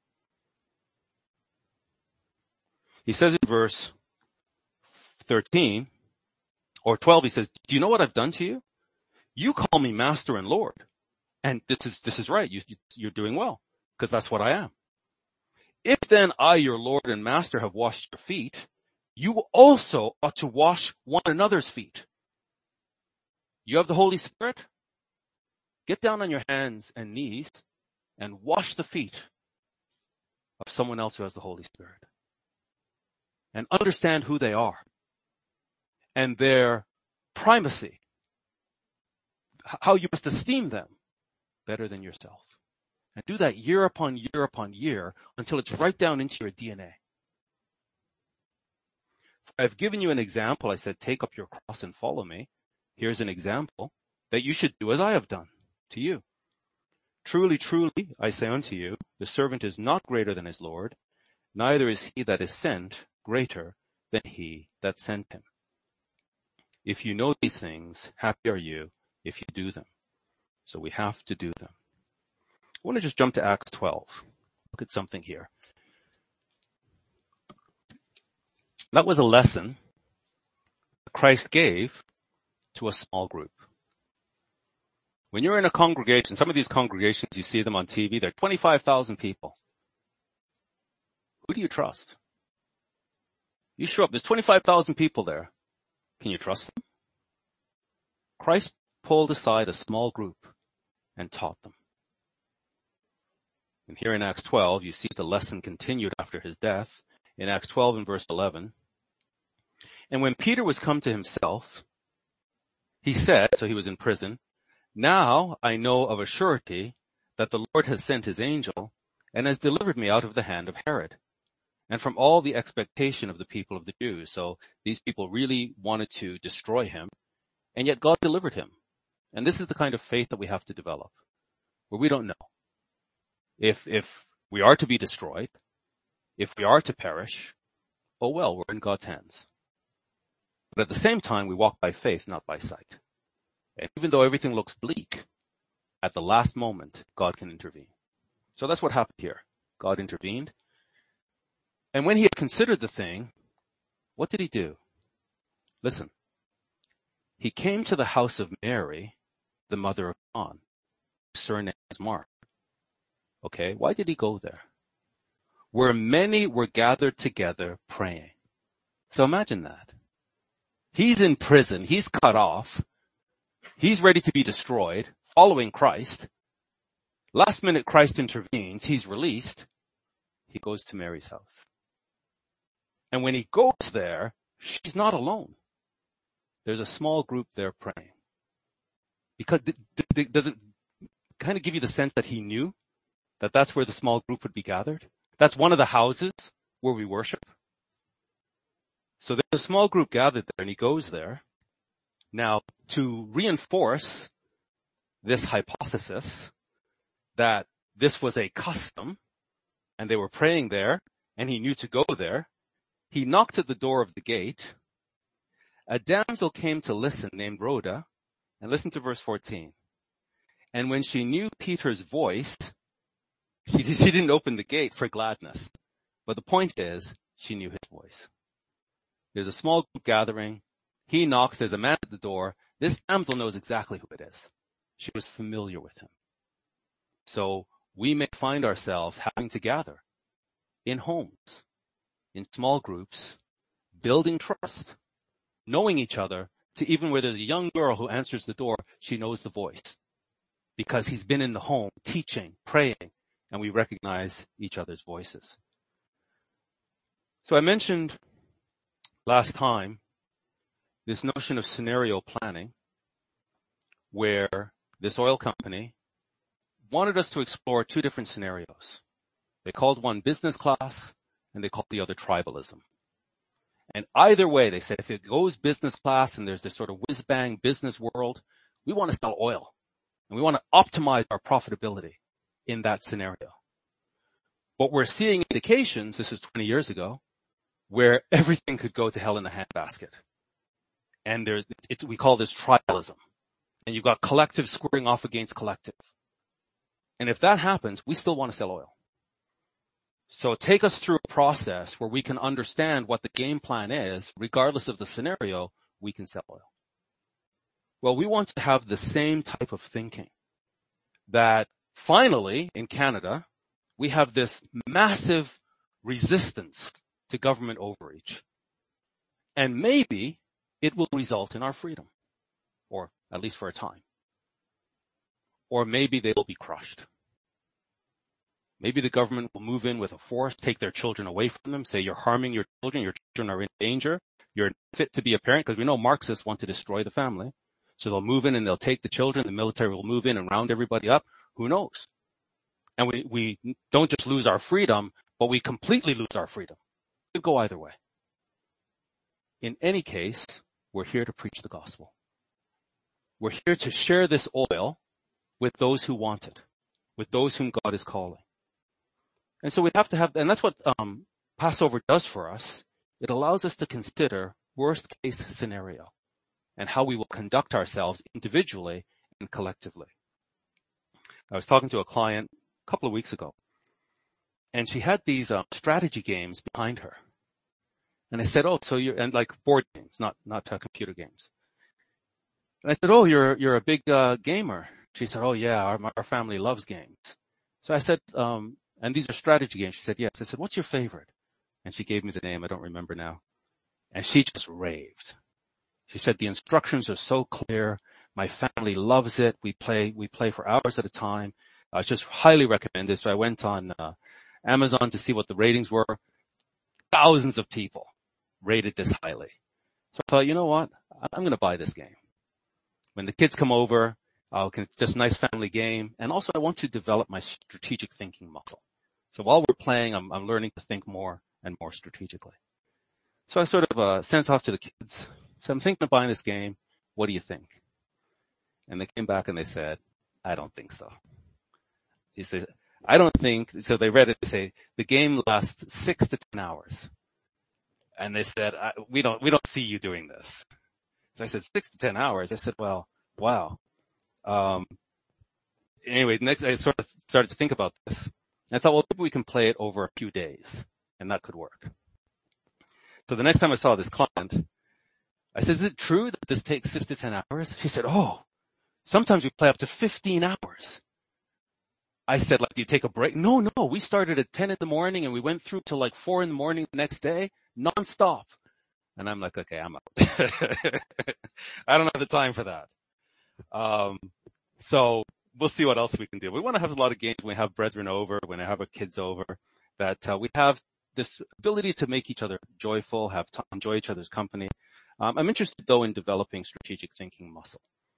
S1: He says in verse 13 or 12, he says, do you know what I've done to you? You call me master and Lord. And this is right. You're doing well, because that's what I am. If then I, your Lord and master, have washed your feet, you also ought to wash one another's feet. You have the Holy Spirit? Get down on your hands and knees and wash the feet of someone else who has the Holy Spirit. And understand who they are and their primacy, how you must esteem them better than yourself. And do that year upon year upon year until it's right down into your DNA. I've given you an example. I said, take up your cross and follow me. Here's an example that you should do as I have done to you. Truly, truly, I say unto you, the servant is not greater than his Lord, neither is he that is sent greater than he that sent him. If you know these things, happy are you if you do them. So we have to do them. I want to just jump to Acts 12. Look at something here. That was a lesson Christ gave to a small group. When you're in a congregation, some of these congregations, you see them on TV, they're 25,000 people. Who do you trust? You show up, there's 25,000 people there. Can you trust them? Christ pulled aside a small group and taught them. And here in Acts 12, you see the lesson continued after his death. In Acts 12 and verse 11, and when Peter was come to himself, he said, so he was in prison, now I know of a surety that the Lord has sent his angel and has delivered me out of the hand of Herod and from all the expectation of the people of the Jews. So these people really wanted to destroy him, and yet God delivered him. And this is the kind of faith that we have to develop, where we don't know. If we are to be destroyed, if we are to perish, oh well, we're in God's hands. But at the same time, we walk by faith, not by sight. And even though everything looks bleak, at the last moment, God can intervene. So that's what happened here. God intervened. And when he had considered the thing, what did he do? Listen. He came to the house of Mary, the mother of John, whose surname is Mark. Okay, why did he go there? Where many were gathered together praying. So imagine that. He's in prison. He's cut off. He's ready to be destroyed, following Christ. Last minute, Christ intervenes. He's released. He goes to Mary's house. And when he goes there, she's not alone. There's a small group there praying. Because does it kind of give you the sense that he knew that that's where the small group would be gathered? That's one of the houses where we worship. So there's a small group gathered there, and he goes there. Now, to reinforce this hypothesis that this was a custom, and they were praying there, and he knew to go there, he knocked at the door of the gate. A damsel came to listen named Rhoda, and listen to verse 14. And when she knew Peter's voice, she didn't open the gate for gladness. But the point is, she knew his voice. There's a small group gathering. He knocks. There's a man at the door. This damsel knows exactly who it is. She was familiar with him. So we may find ourselves having to gather in homes, in small groups, building trust, knowing each other, to even where there's a young girl who answers the door, she knows the voice because he's been in the home teaching, praying, and we recognize each other's voices. So I mentioned last time this notion of scenario planning, where this oil company wanted us to explore two different scenarios. They called one business class, and they called the other tribalism. And either way, they said, if it goes business class and there's this sort of whiz-bang business world, we want to sell oil. And we want to optimize our profitability in that scenario. But we're seeing indications, this is 20 years ago, where everything could go to hell in a handbasket. And we call this tribalism. And you've got collective squaring off against collective. And if that happens, we still want to sell oil. So take us through a process where we can understand what the game plan is, regardless of the scenario, we can sell oil. Well, we want to have the same type of thinking that finally in Canada, we have this massive resistance to government overreach. And maybe it will result in our freedom, or at least for a time. Or maybe they will be crushed. Maybe the government will move in with a force, take their children away from them, say you're harming your children are in danger, you're fit to be a parent, because we know Marxists want to destroy the family. So they'll move in and they'll take the children, the military will move in and round everybody up. Who knows? And we don't just lose our freedom, but we completely lose our freedom. It could go either way. In any case, we're here to preach the gospel. We're here to share this oil with those who want it, with those whom God is calling. And so we have to have, and that's what Passover does for us. It allows us to consider worst case scenario and how we will conduct ourselves individually and collectively. I was talking to a client a couple of weeks ago, and she had these strategy games behind her. And I said, oh, so you're, and like board games, not computer games. And I said, oh, you're a big gamer. She said, oh yeah, our family loves games. So I said, and these are strategy games. She said, yes. I said, what's your favorite? And she gave me the name. I don't remember now. And she just raved. She said, the instructions are so clear. My family loves it. We play for hours at a time. It's just highly recommended. So I went on Amazon to see what the ratings were. Thousands of people rated this highly. So I thought, you know what? I'm going to buy this game. When the kids come over, just nice family game. And also I want to develop my strategic thinking muscle. So while we're playing, I'm learning to think more and more strategically. So I sort of sent off to the kids. So I'm thinking of buying this game. What do you think? And they came back and they said, I don't think so. He said, I don't think, so they read it, they say, the game lasts 6 to 10 hours. And they said, we don't see you doing this. So I said, 6 to 10 hours. I said, well, wow. Anyway, next I sort of started to think about this. And I thought, well, maybe we can play it over a few days, and that could work. So the next time I saw this client, I said, is it true that this takes 6 to 10 hours? She said, oh, sometimes we play up to 15 hours. I said, like, do you take a break? No, we started at 10 in the morning and we went through till like 4 in the morning the next day, nonstop. And I'm like, okay, I'm out. I don't have the time for that. So we'll see what else we can do. We want to have a lot of games when we have brethren over, when I have our kids over, that we have this ability to make each other joyful, enjoy each other's company. I'm interested though in developing strategic thinking muscle.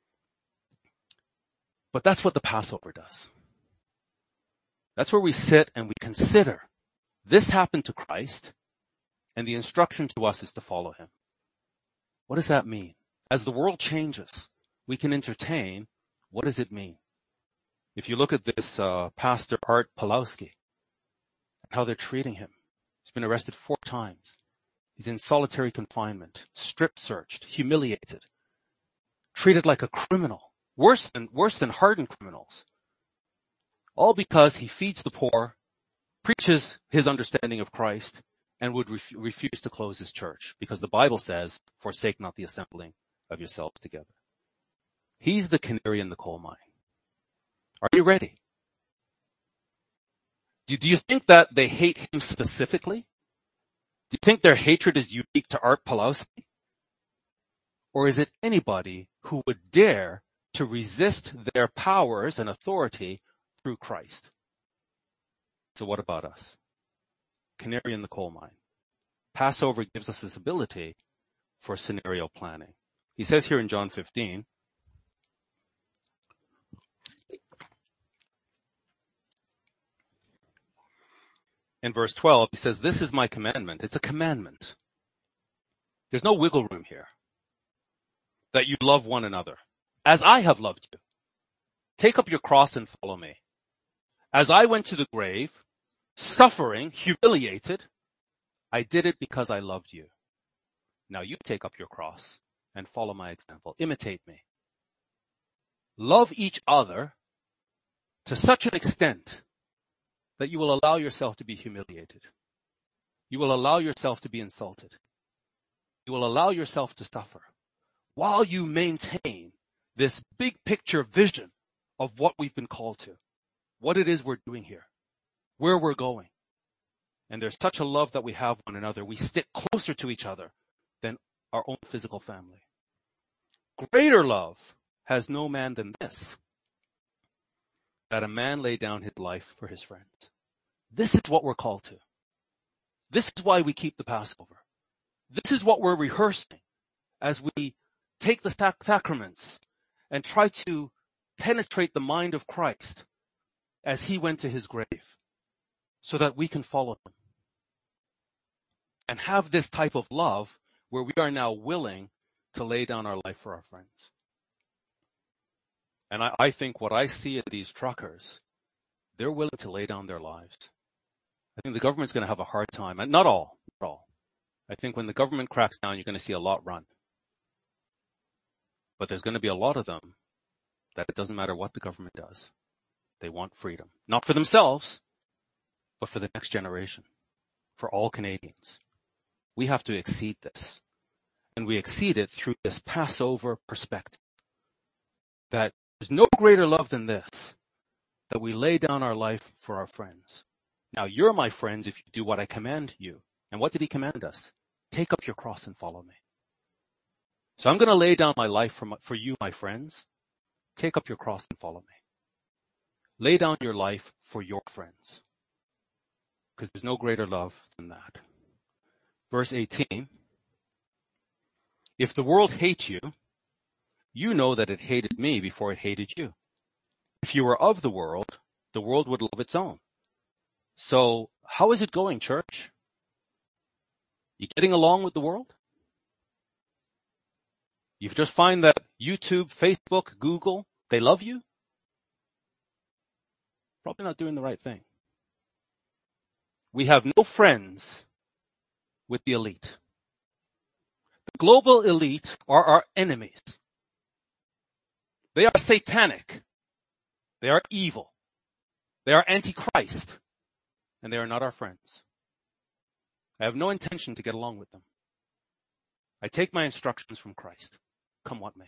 S1: But that's what the Passover does. That's where we sit and we consider this happened to Christ and the instruction to us is to follow him. What does that mean? As the world changes, we can entertain, what does it mean? If you look at this Pastor Art Pawlowski, how they're treating him. He's been arrested 4 times. He's in solitary confinement, strip searched, humiliated, treated like a criminal, worse than hardened criminals. All because he feeds the poor, preaches his understanding of Christ, and would refuse to close his church, because the Bible says, forsake not the assembling of yourselves together. He's the canary in the coal mine. Are you ready? Do you think that they hate him specifically? Do you think their hatred is unique to Art Pawlowski? Or is it anybody who would dare to resist their powers and authority through Christ? So what about us? Canary in the coal mine. Passover gives us this ability for scenario planning. He says here in John 15, in verse 12, he says, this is my commandment. It's a commandment. There's no wiggle room here. That you love one another. As I have loved you. Take up your cross and follow me. As I went to the grave, suffering, humiliated, I did it because I loved you. Now you take up your cross and follow my example. Imitate me. Love each other to such an extent that you will allow yourself to be humiliated. You will allow yourself to be insulted. You will allow yourself to suffer while you maintain this big picture vision of what we've been called to, what it is we're doing here, where we're going. And there's such a love that we have one another. We stick closer to each other than our own physical family. Greater love has no man than this, that a man lay down his life for his friends. This is what we're called to. This is why we keep the Passover. This is what we're rehearsing as we take the sacraments and try to penetrate the mind of Christ as he went to his grave so that we can follow him and have this type of love where we are now willing to lay down our life for our friends. And I think what I see in these truckers, they're willing to lay down their lives. I think the government's going to have a hard time. And not all. I think when the government cracks down, you're going to see a lot run. But there's going to be a lot of them that it doesn't matter what the government does. They want freedom. Not for themselves, but for the next generation. For all Canadians. We have to exceed this. And we exceed it through this Passover perspective. That there's no greater love than this, that we lay down our life for our friends. Now, you're my friends if you do what I command you. And what did he command us? Take up your cross and follow me. So I'm going to lay down my life for you, my friends. Take up your cross and follow me. Lay down your life for your friends. Because there's no greater love than that. Verse 18. If the world hates you, you know that it hated me before it hated you. If you were of the world would love its own. So how is it going, church? You getting along with the world? You just find that YouTube, Facebook, Google, they love you? Probably not doing the right thing. We have no friends with the elite. The global elite are our enemies. They are satanic. They are evil. They are antichrist. And they are not our friends. I have no intention to get along with them. I take my instructions from Christ, come what may.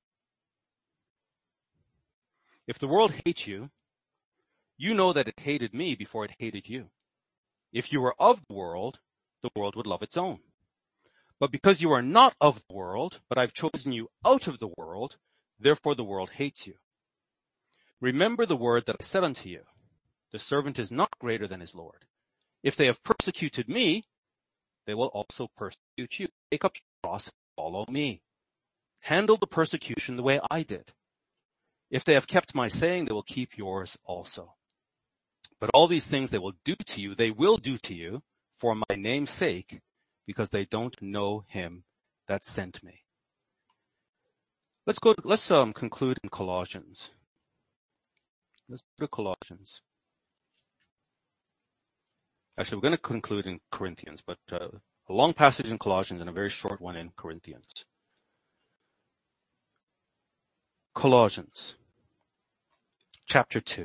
S1: If the world hates you, you know that it hated me before it hated you. If you were of the world would love its own. But because you are not of the world, but I've chosen you out of the world, therefore the world hates you. Remember the word that I said unto you. The servant is not greater than his Lord. If they have persecuted me, they will also persecute you. Take up your cross and follow me. Handle the persecution the way I did. If they have kept my saying, they will keep yours also. But all these things they will do to you for my name's sake, because they don't know him that sent me. Let's conclude in Colossians. Let's go to Colossians. Actually, we're going to conclude in Corinthians, but a long passage in Colossians and a very short one in Corinthians. Colossians, chapter 2.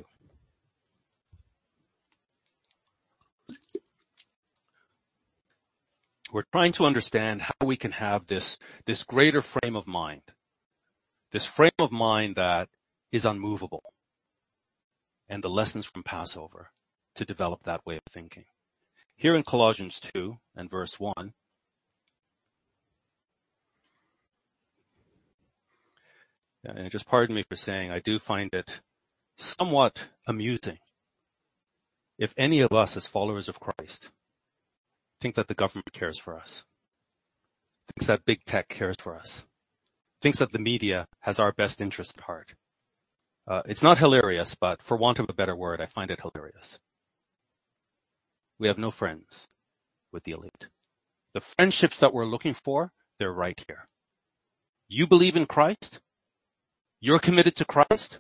S1: We're trying to understand how we can have this greater frame of mind. This frame of mind that is unmovable. And the lessons from Passover to develop that way of thinking. Here in Colossians 2 and verse 1, and just pardon me for saying, I do find it somewhat amusing if any of us as followers of Christ think that the government cares for us, thinks that big tech cares for us, thinks that the media has our best interest at heart. It's not hilarious, but for want of a better word, I find it hilarious. We have no friends with the elite. The friendships that we're looking for, they're right here. You believe in Christ? You're committed to Christ?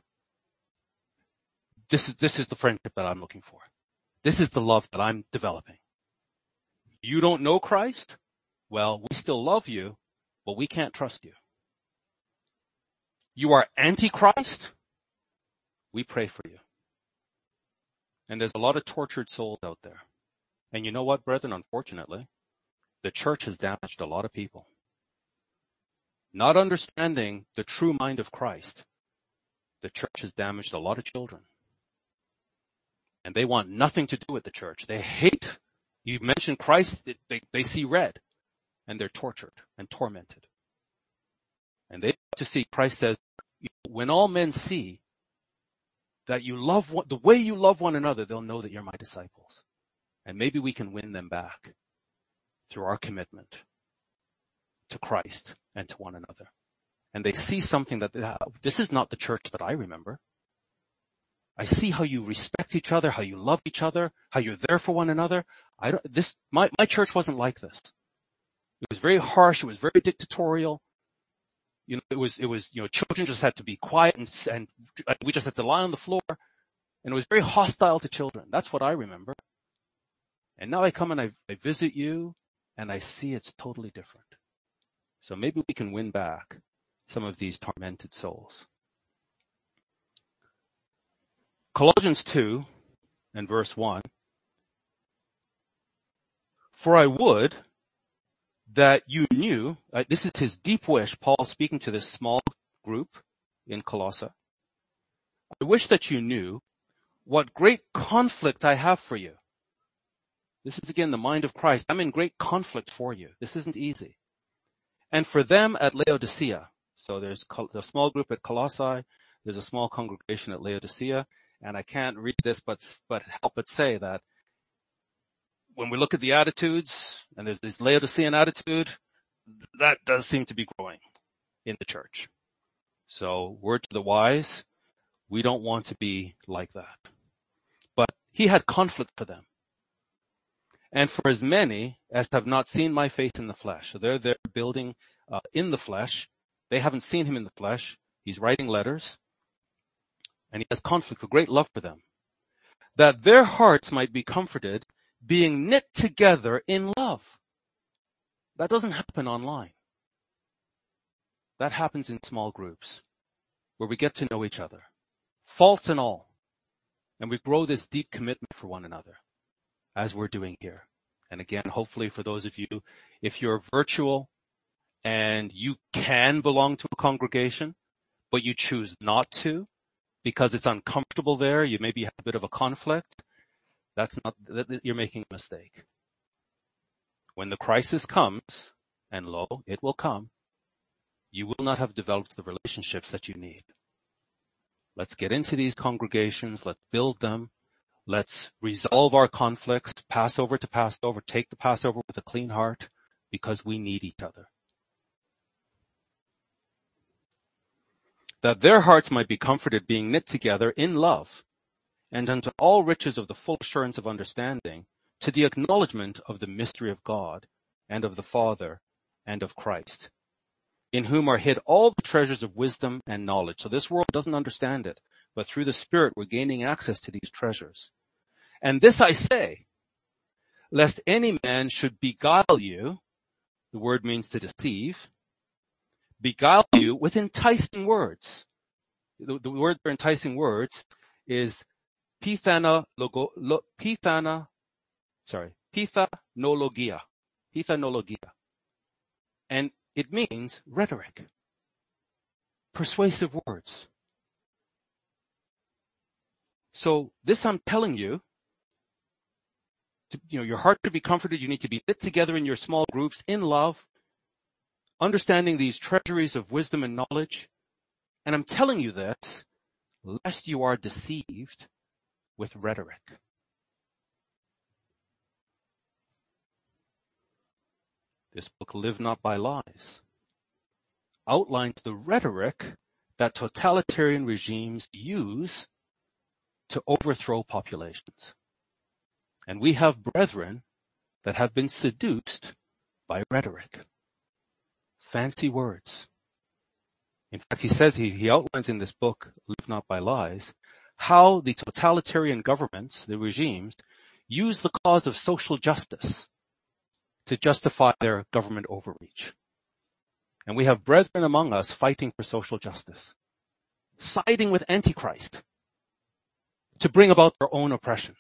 S1: This is the friendship that I'm looking for. This is the love that I'm developing. You don't know Christ? Well, we still love you, but we can't trust you. You are anti-Christ? We pray for you. And there's a lot of tortured souls out there. And you know what, brethren? Unfortunately, the church has damaged a lot of people. not understanding the true mind of Christ, the church has damaged a lot of children. And they want nothing to do with the church. They hate, you mention Christ, they see red, and they're tortured and tormented. And they have to see, Christ says, when all men see that you love the way you love one another, they'll know that you're my disciples. And maybe we can win them back through our commitment to Christ and to one another. And they see something that this is not the church that I remember. I see how you respect each other, how you love each other, how you're there for one another. My church wasn't like this. It was very harsh. It was very dictatorial. It was, children just had to be quiet and we just had to lie on the floor. And it was very hostile to children. That's what I remember. And now I come and I visit you and I see it's totally different. So maybe we can win back some of these tormented souls. Colossians 2 and verse 1. For I would that you knew, this is his deep wish, Paul speaking to this small group in Colossae. I wish that you knew what great conflict I have for you. This is again the mind of Christ. I'm in great conflict for you. This isn't easy. And for them at Laodicea. So there's a small group at Colossae. There's a small congregation at Laodicea. And I can't read this, but help but say that when we look at the attitudes, and there's this Laodicean attitude, that does seem to be growing in the church. So word to the wise, we don't want to be like that. But he had conflict for them. And for as many as have not seen my face in the flesh. So they're there building in the flesh. They haven't seen him in the flesh. He's writing letters. And he has conflict, a great love for them. That their hearts might be comforted, being knit together in love. That doesn't happen online. That happens in small groups where we get to know each other, faults and all. And we grow this deep commitment for one another as we're doing here. And again, hopefully for those of you, if you're virtual and you can belong to a congregation, but you choose not to because it's uncomfortable there, you maybe have a bit of a conflict, you're making a mistake. When the crisis comes, and lo, it will come, you will not have developed the relationships that you need. Let's get into these congregations, let's build them, let's resolve our conflicts, Passover to Passover, take the Passover with a clean heart, because we need each other. That their hearts might be comforted, being knit together in love, and unto all riches of the full assurance of understanding, to the acknowledgement of the mystery of God, and of the Father, and of Christ, in whom are hid all the treasures of wisdom and knowledge. So this world doesn't understand it, but through the Spirit we're gaining access to these treasures. And this I say, lest any man should beguile you, the word means to deceive, beguile you with enticing words. The word for enticing words is pithanologia. Pithanologia. And it means rhetoric. Persuasive words. So this I'm telling you, your heart to be comforted, you need to be knit together in your small groups in love, understanding these treasuries of wisdom and knowledge. And I'm telling you this, lest you are deceived with rhetoric. This book, Live Not by Lies, outlines the rhetoric that totalitarian regimes use to overthrow populations. And we have brethren that have been seduced by rhetoric. Fancy words. In fact, he says, he outlines in this book, Live Not by Lies, how the totalitarian governments, the regimes, use the cause of social justice to justify their government overreach. And we have brethren among us fighting for social justice, siding with Antichrist to bring about their own oppression.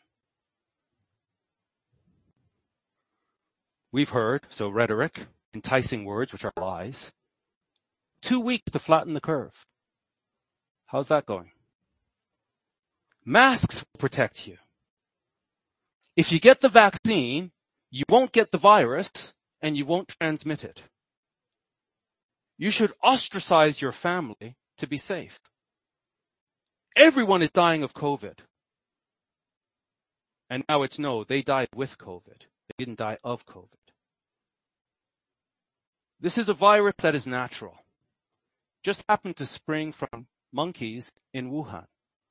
S1: We've heard, so rhetoric, enticing words, which are lies, 2 weeks to flatten the curve. How's that going? Masks will protect you. If you get the vaccine, you won't get the virus and you won't transmit it. You should ostracize your family to be safe. Everyone is dying of COVID. And now it's no, they died with COVID. They didn't die of COVID. This is a virus that is natural. Just happened to spring from monkeys in Wuhan.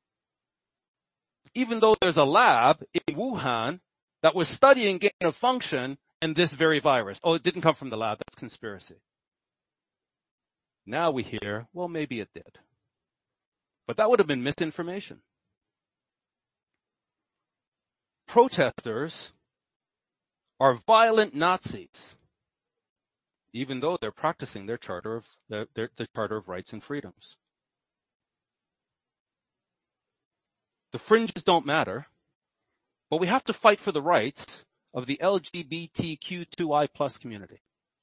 S1: Even though there's a lab in Wuhan that was studying gain of function and this very virus. Oh, it didn't come from the lab. That's conspiracy. Now we hear, well, maybe it did. But that would have been misinformation. Protesters are violent Nazis, even though they're practicing their charter of the Charter of Rights and Freedoms. The fringes don't matter, but we have to fight for the rights of the LGBTQ2I plus community.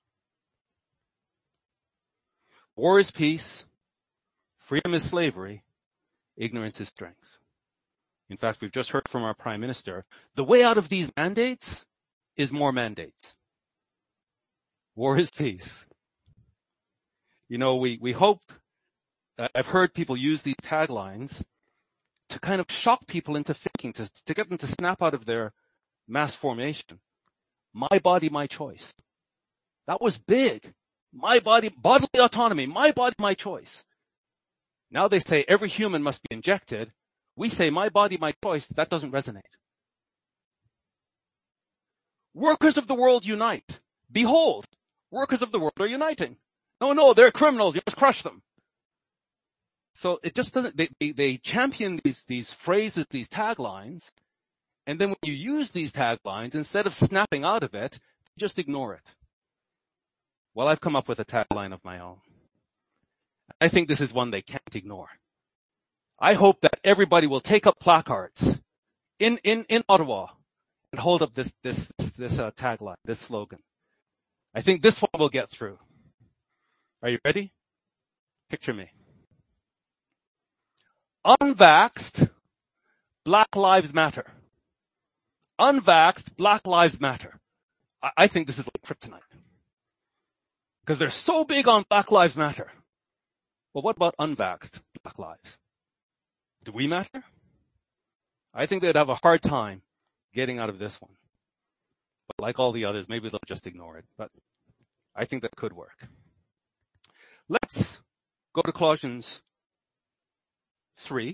S1: War is peace, freedom is slavery, ignorance is strength. In fact, we've just heard from our Prime Minister, the way out of these mandates is more mandates. War is peace. You know, we hope, I've heard people use these taglines to kind of shock people into thinking, to get them to snap out of their mass formation. My body, my choice. That was big. My body, bodily autonomy, my body, my choice. Now they say every human must be injected. We say my body, my choice. That doesn't resonate. Workers of the world unite. Behold, workers of the world are uniting. No, they're criminals. You must crush them. So it just doesn't, they champion these phrases, these taglines, and then when you use these taglines, instead of snapping out of it, just ignore it. Well, I've come up with a tagline of my own. I think this is one they can't ignore. I hope that everybody will take up placards in Ottawa and hold up this tagline, this slogan. I think this one will get through. Are you ready? Picture me. Unvaxxed, Black Lives Matter. Unvaxxed, Black Lives Matter. I think this is like kryptonite. Because they're so big on Black Lives Matter. Well, what about unvaxxed Black lives? Do we matter? I think they'd have a hard time getting out of this one. But like all the others, maybe they'll just ignore it. But I think that could work. Let's go to Colossians 3.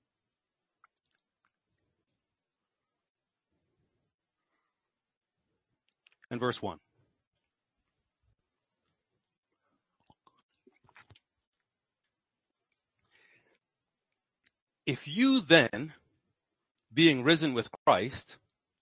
S1: And verse 1. If you then, being risen with Christ,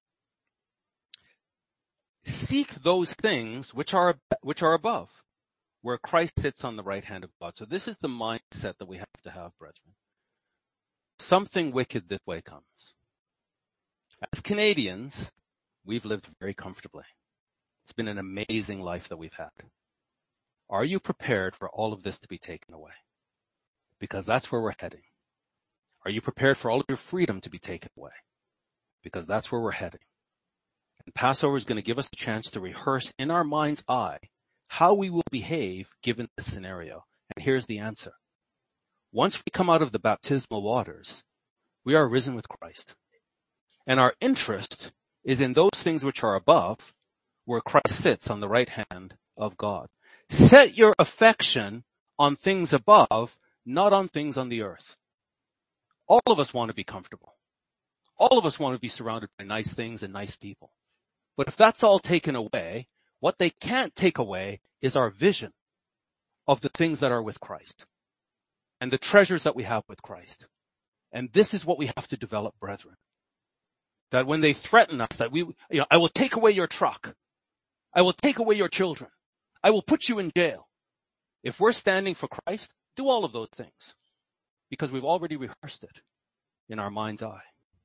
S1: seek those things which are above, where Christ sits on the right hand of God. So this is the mindset that we have to have, brethren. Something wicked this way comes. As Canadians, we've lived very comfortably. It's been an amazing life that we've had. Are you prepared for all of this to be taken away? Because that's where we're heading. Are you prepared for all of your freedom to be taken away? Because that's where we're heading. And Passover is going to give us a chance to rehearse in our mind's eye how we will behave given this scenario. And here's the answer. Once we come out of the baptismal waters, we are risen with Christ. And our interest is in those things which are above, where Christ sits on the right hand of God. Set your affection on things above, not on things on the earth. All of us want to be comfortable. All of us want to be surrounded by nice things and nice people. But if that's all taken away, what they can't take away is our vision of the things that are with Christ and the treasures that we have with Christ. And this is what we have to develop, brethren. That when they threaten us that I will take away your truck. I will take away your children. I will put you in jail. If we're standing for Christ, do all of those things. Because we've already rehearsed it in our mind's eye.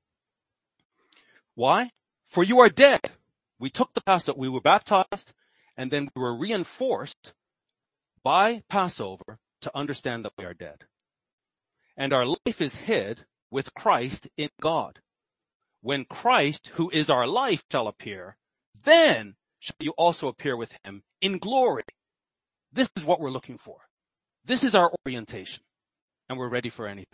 S1: Why? For you are dead. We took the Passover, we were baptized, and then we were reinforced by Passover to understand that we are dead. And our life is hid with Christ in God. When Christ, who is our life, shall appear, then shall you also appear with him in glory. This is what we're looking for. This is our orientation, and we're ready for anything.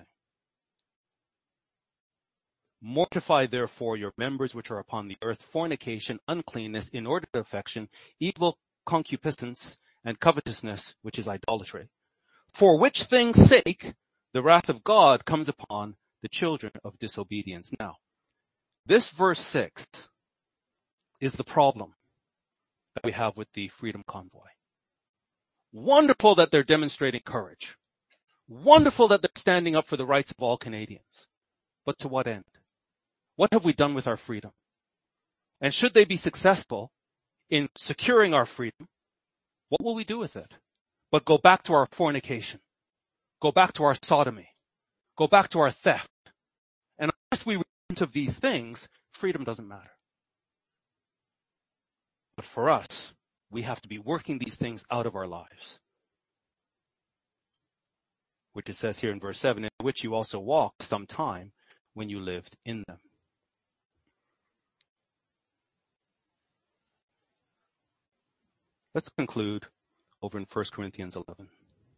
S1: Mortify therefore your members which are upon the earth, fornication, uncleanness, inordinate affection, evil concupiscence, and covetousness, which is idolatry. For which things' sake the wrath of God comes upon the children of disobedience. Now, this verse 6 is the problem that we have with the Freedom Convoy. Wonderful that they're demonstrating courage. Wonderful that they're standing up for the rights of all Canadians. But to what end? What have we done with our freedom? And should they be successful in securing our freedom, what will we do with it? But go back to our fornication. Go back to our sodomy. Go back to our theft. And unless we repent of these things, freedom doesn't matter. But for us, we have to be working these things out of our lives. Which it says here in verse 7, in which you also walked some time when you lived in them. Let's conclude over in 1 Corinthians 11.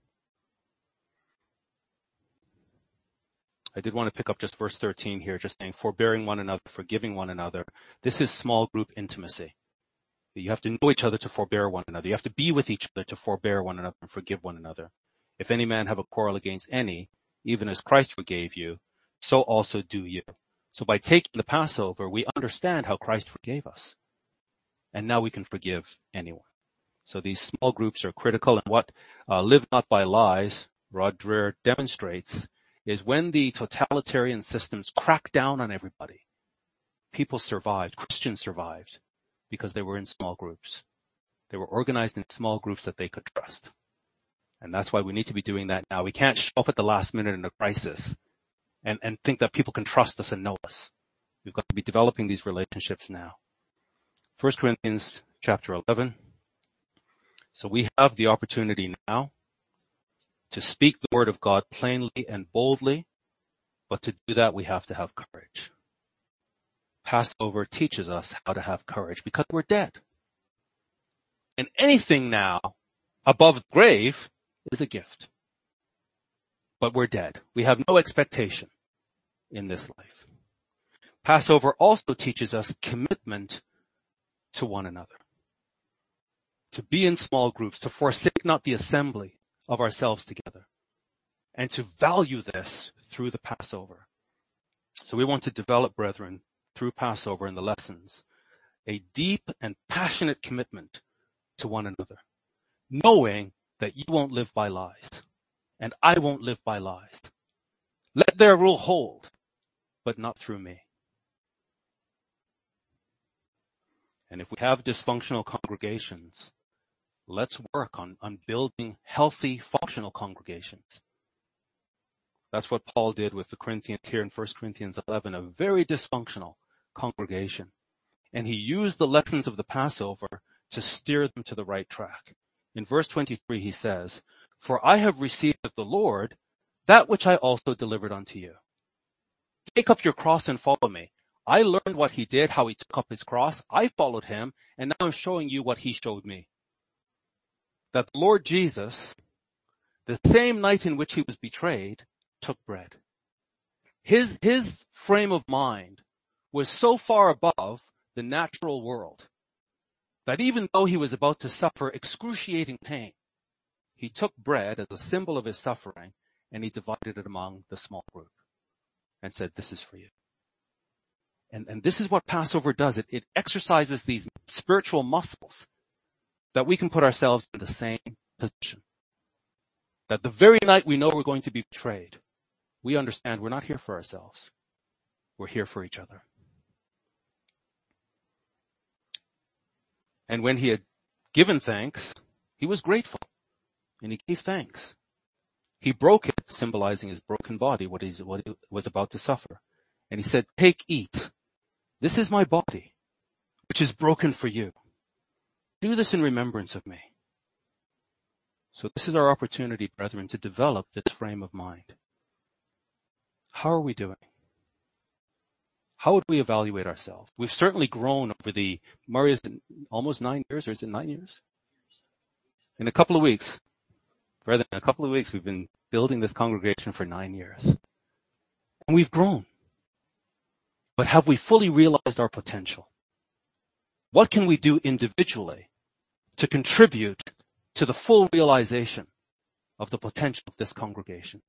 S1: I did want to pick up just verse 13 here, just saying, forbearing one another, forgiving one another. This is small group intimacy. You have to know each other to forbear one another. You have to be with each other to forbear one another and forgive one another. If any man have a quarrel against any, even as Christ forgave you, so also do you. So by taking the Passover, we understand how Christ forgave us. And now we can forgive anyone. So these small groups are critical. And what Live Not by Lies, Rod Dreher, demonstrates is when the totalitarian systems crack down on everybody, people survived, Christians survived, because they were in small groups. They were organized in small groups that they could trust. And that's why we need to be doing that now. We can't show up at the last minute in a crisis and think that people can trust us and know us. We've got to be developing these relationships now. 1 Corinthians chapter 11. So we have the opportunity now to speak the word of God plainly and boldly, but to do that we have to have courage. Passover teaches us how to have courage because we're dead. And anything now above the grave is a gift. But we're dead. We have no expectation in this life. Passover also teaches us commitment to one another. To be in small groups, to forsake not the assembly of ourselves together, and to value this through the Passover. So we want to develop, brethren, through Passover and the lessons, a deep and passionate commitment to one another, knowing that you won't live by lies, and I won't live by lies. Let their rule hold, but not through me. And if we have dysfunctional congregations, let's work on building healthy, functional congregations. That's what Paul did with the Corinthians here in 1 Corinthians 11, a very dysfunctional congregation. And he used the lessons of the Passover to steer them to the right track. In verse 23 he says, for I have received of the Lord that which I also delivered unto you. Take up your cross and follow me. I learned what he did, how he took up his cross. I followed him, and now I'm showing you what he showed me. That the Lord Jesus, the same night in which he was betrayed, took bread. His frame of mind was so far above the natural world that even though he was about to suffer excruciating pain, he took bread as a symbol of his suffering and he divided it among the small group and said, this is for you. And this is what Passover does. It exercises these spiritual muscles that we can put ourselves in the same position. That the very night we know we're going to be betrayed, we understand we're not here for ourselves. We're here for each other. And when he had given thanks, he was grateful. And he gave thanks. He broke it, symbolizing his broken body, what he was about to suffer. And he said, take, eat. This is my body, which is broken for you. Do this in remembrance of me. So this is our opportunity, brethren, to develop this frame of mind. How are we doing? How would we evaluate ourselves? We've certainly grown over Murray, is it almost 9 years, or is it 9 years? In a couple of weeks. Brethren, in a couple of weeks, we've been building this congregation for 9 years. And we've grown. But have we fully realized our potential? What can we do individually to contribute to the full realization of the potential of this congregation?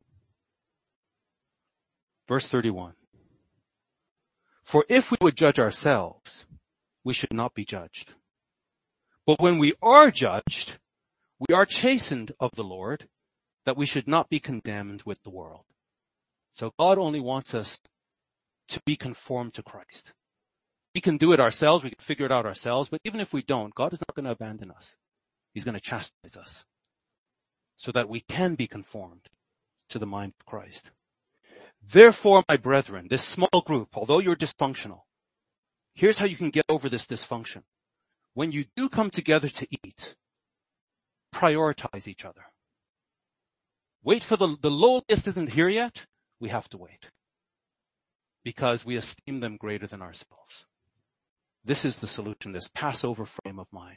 S1: Verse 31. For if we would judge ourselves, we should not be judged. But when we are judged, we are chastened of the Lord, that we should not be condemned with the world. So God only wants us to be conformed to Christ. We can do it ourselves, we can figure it out ourselves, but even if we don't, God is not going to abandon us. He's going to chastise us so that we can be conformed to the mind of Christ. Therefore, my brethren, this small group, although you're dysfunctional, here's how you can get over this dysfunction. When you do come together to eat, prioritize each other. Wait for the lowliest isn't here yet. We have to wait because we esteem them greater than ourselves. This is the solution, this Passover frame of mind.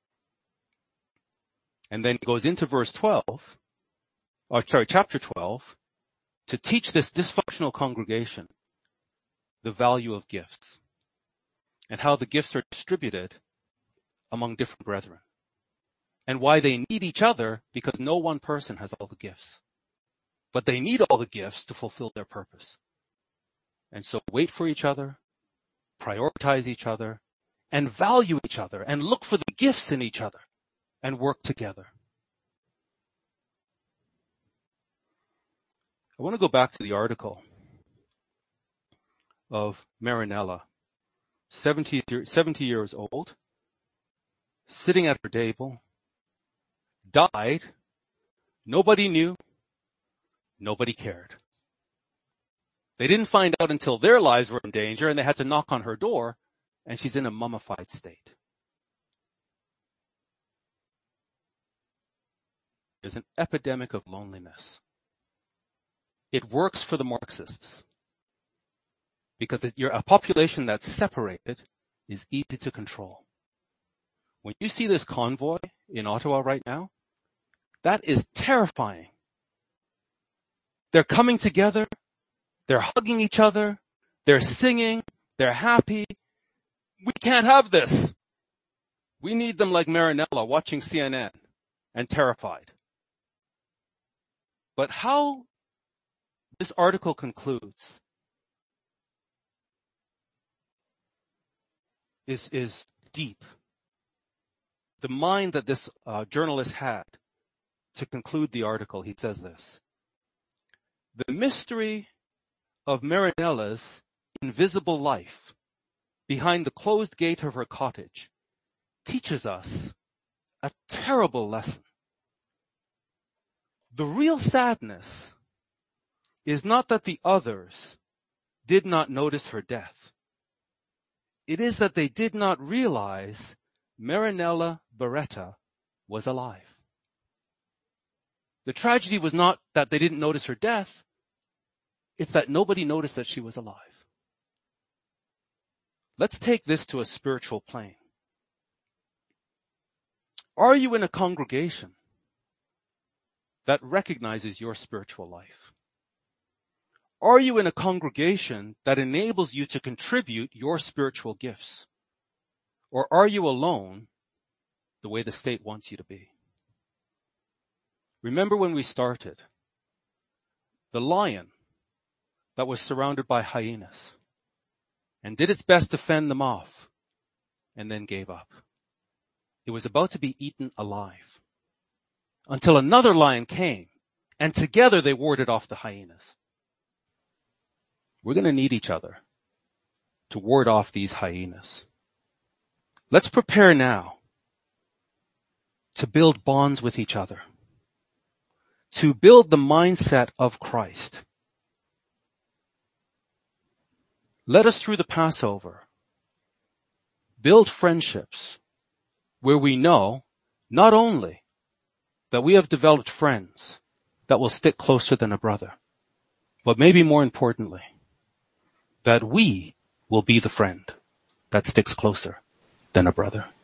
S1: And then he goes into chapter 12, to teach this dysfunctional congregation the value of gifts and how the gifts are distributed among different brethren and why they need each other, because no one person has all the gifts, but they need all the gifts to fulfill their purpose. And so wait for each other, prioritize each other, and value each other, and look for the gifts in each other, and work together. I want to go back to the article of Marinella, 70 years old, sitting at her table, died, nobody knew, nobody cared. They didn't find out until their lives were in danger and they had to knock on her door, and she's in a mummified state. There's an epidemic of loneliness. It works for the Marxists because a population that's separated is easy to control. When you see this convoy in Ottawa right now, that is terrifying. They're coming together, they're hugging each other, they're singing, they're happy. We can't have this. We need them like Marinella watching CNN and terrified. But how this article concludes is deep. The mind that this journalist had to conclude the article, he says this: the mystery of Marinella's invisible life behind the closed gate of her cottage teaches us a terrible lesson. The real sadness is not that the others did not notice her death. It is that they did not realize Marinella Beretta was alive. The tragedy was not that they didn't notice her death. It's that nobody noticed that she was alive. Let's take this to a spiritual plane. Are you in a congregation that recognizes your spiritual life? Are you in a congregation that enables you to contribute your spiritual gifts? Or are you alone the way the state wants you to be? Remember when we started, the lion that was surrounded by hyenas and did its best to fend them off and then gave up. It was about to be eaten alive until another lion came, and together they warded off the hyenas. We're going to need each other to ward off these hyenas. Let's prepare now to build bonds with each other, to build the mindset of Christ. Let us, through the Passover, build friendships where we know not only that we have developed friends that will stick closer than a brother. But maybe more importantly, that we will be the friend that sticks closer than a brother.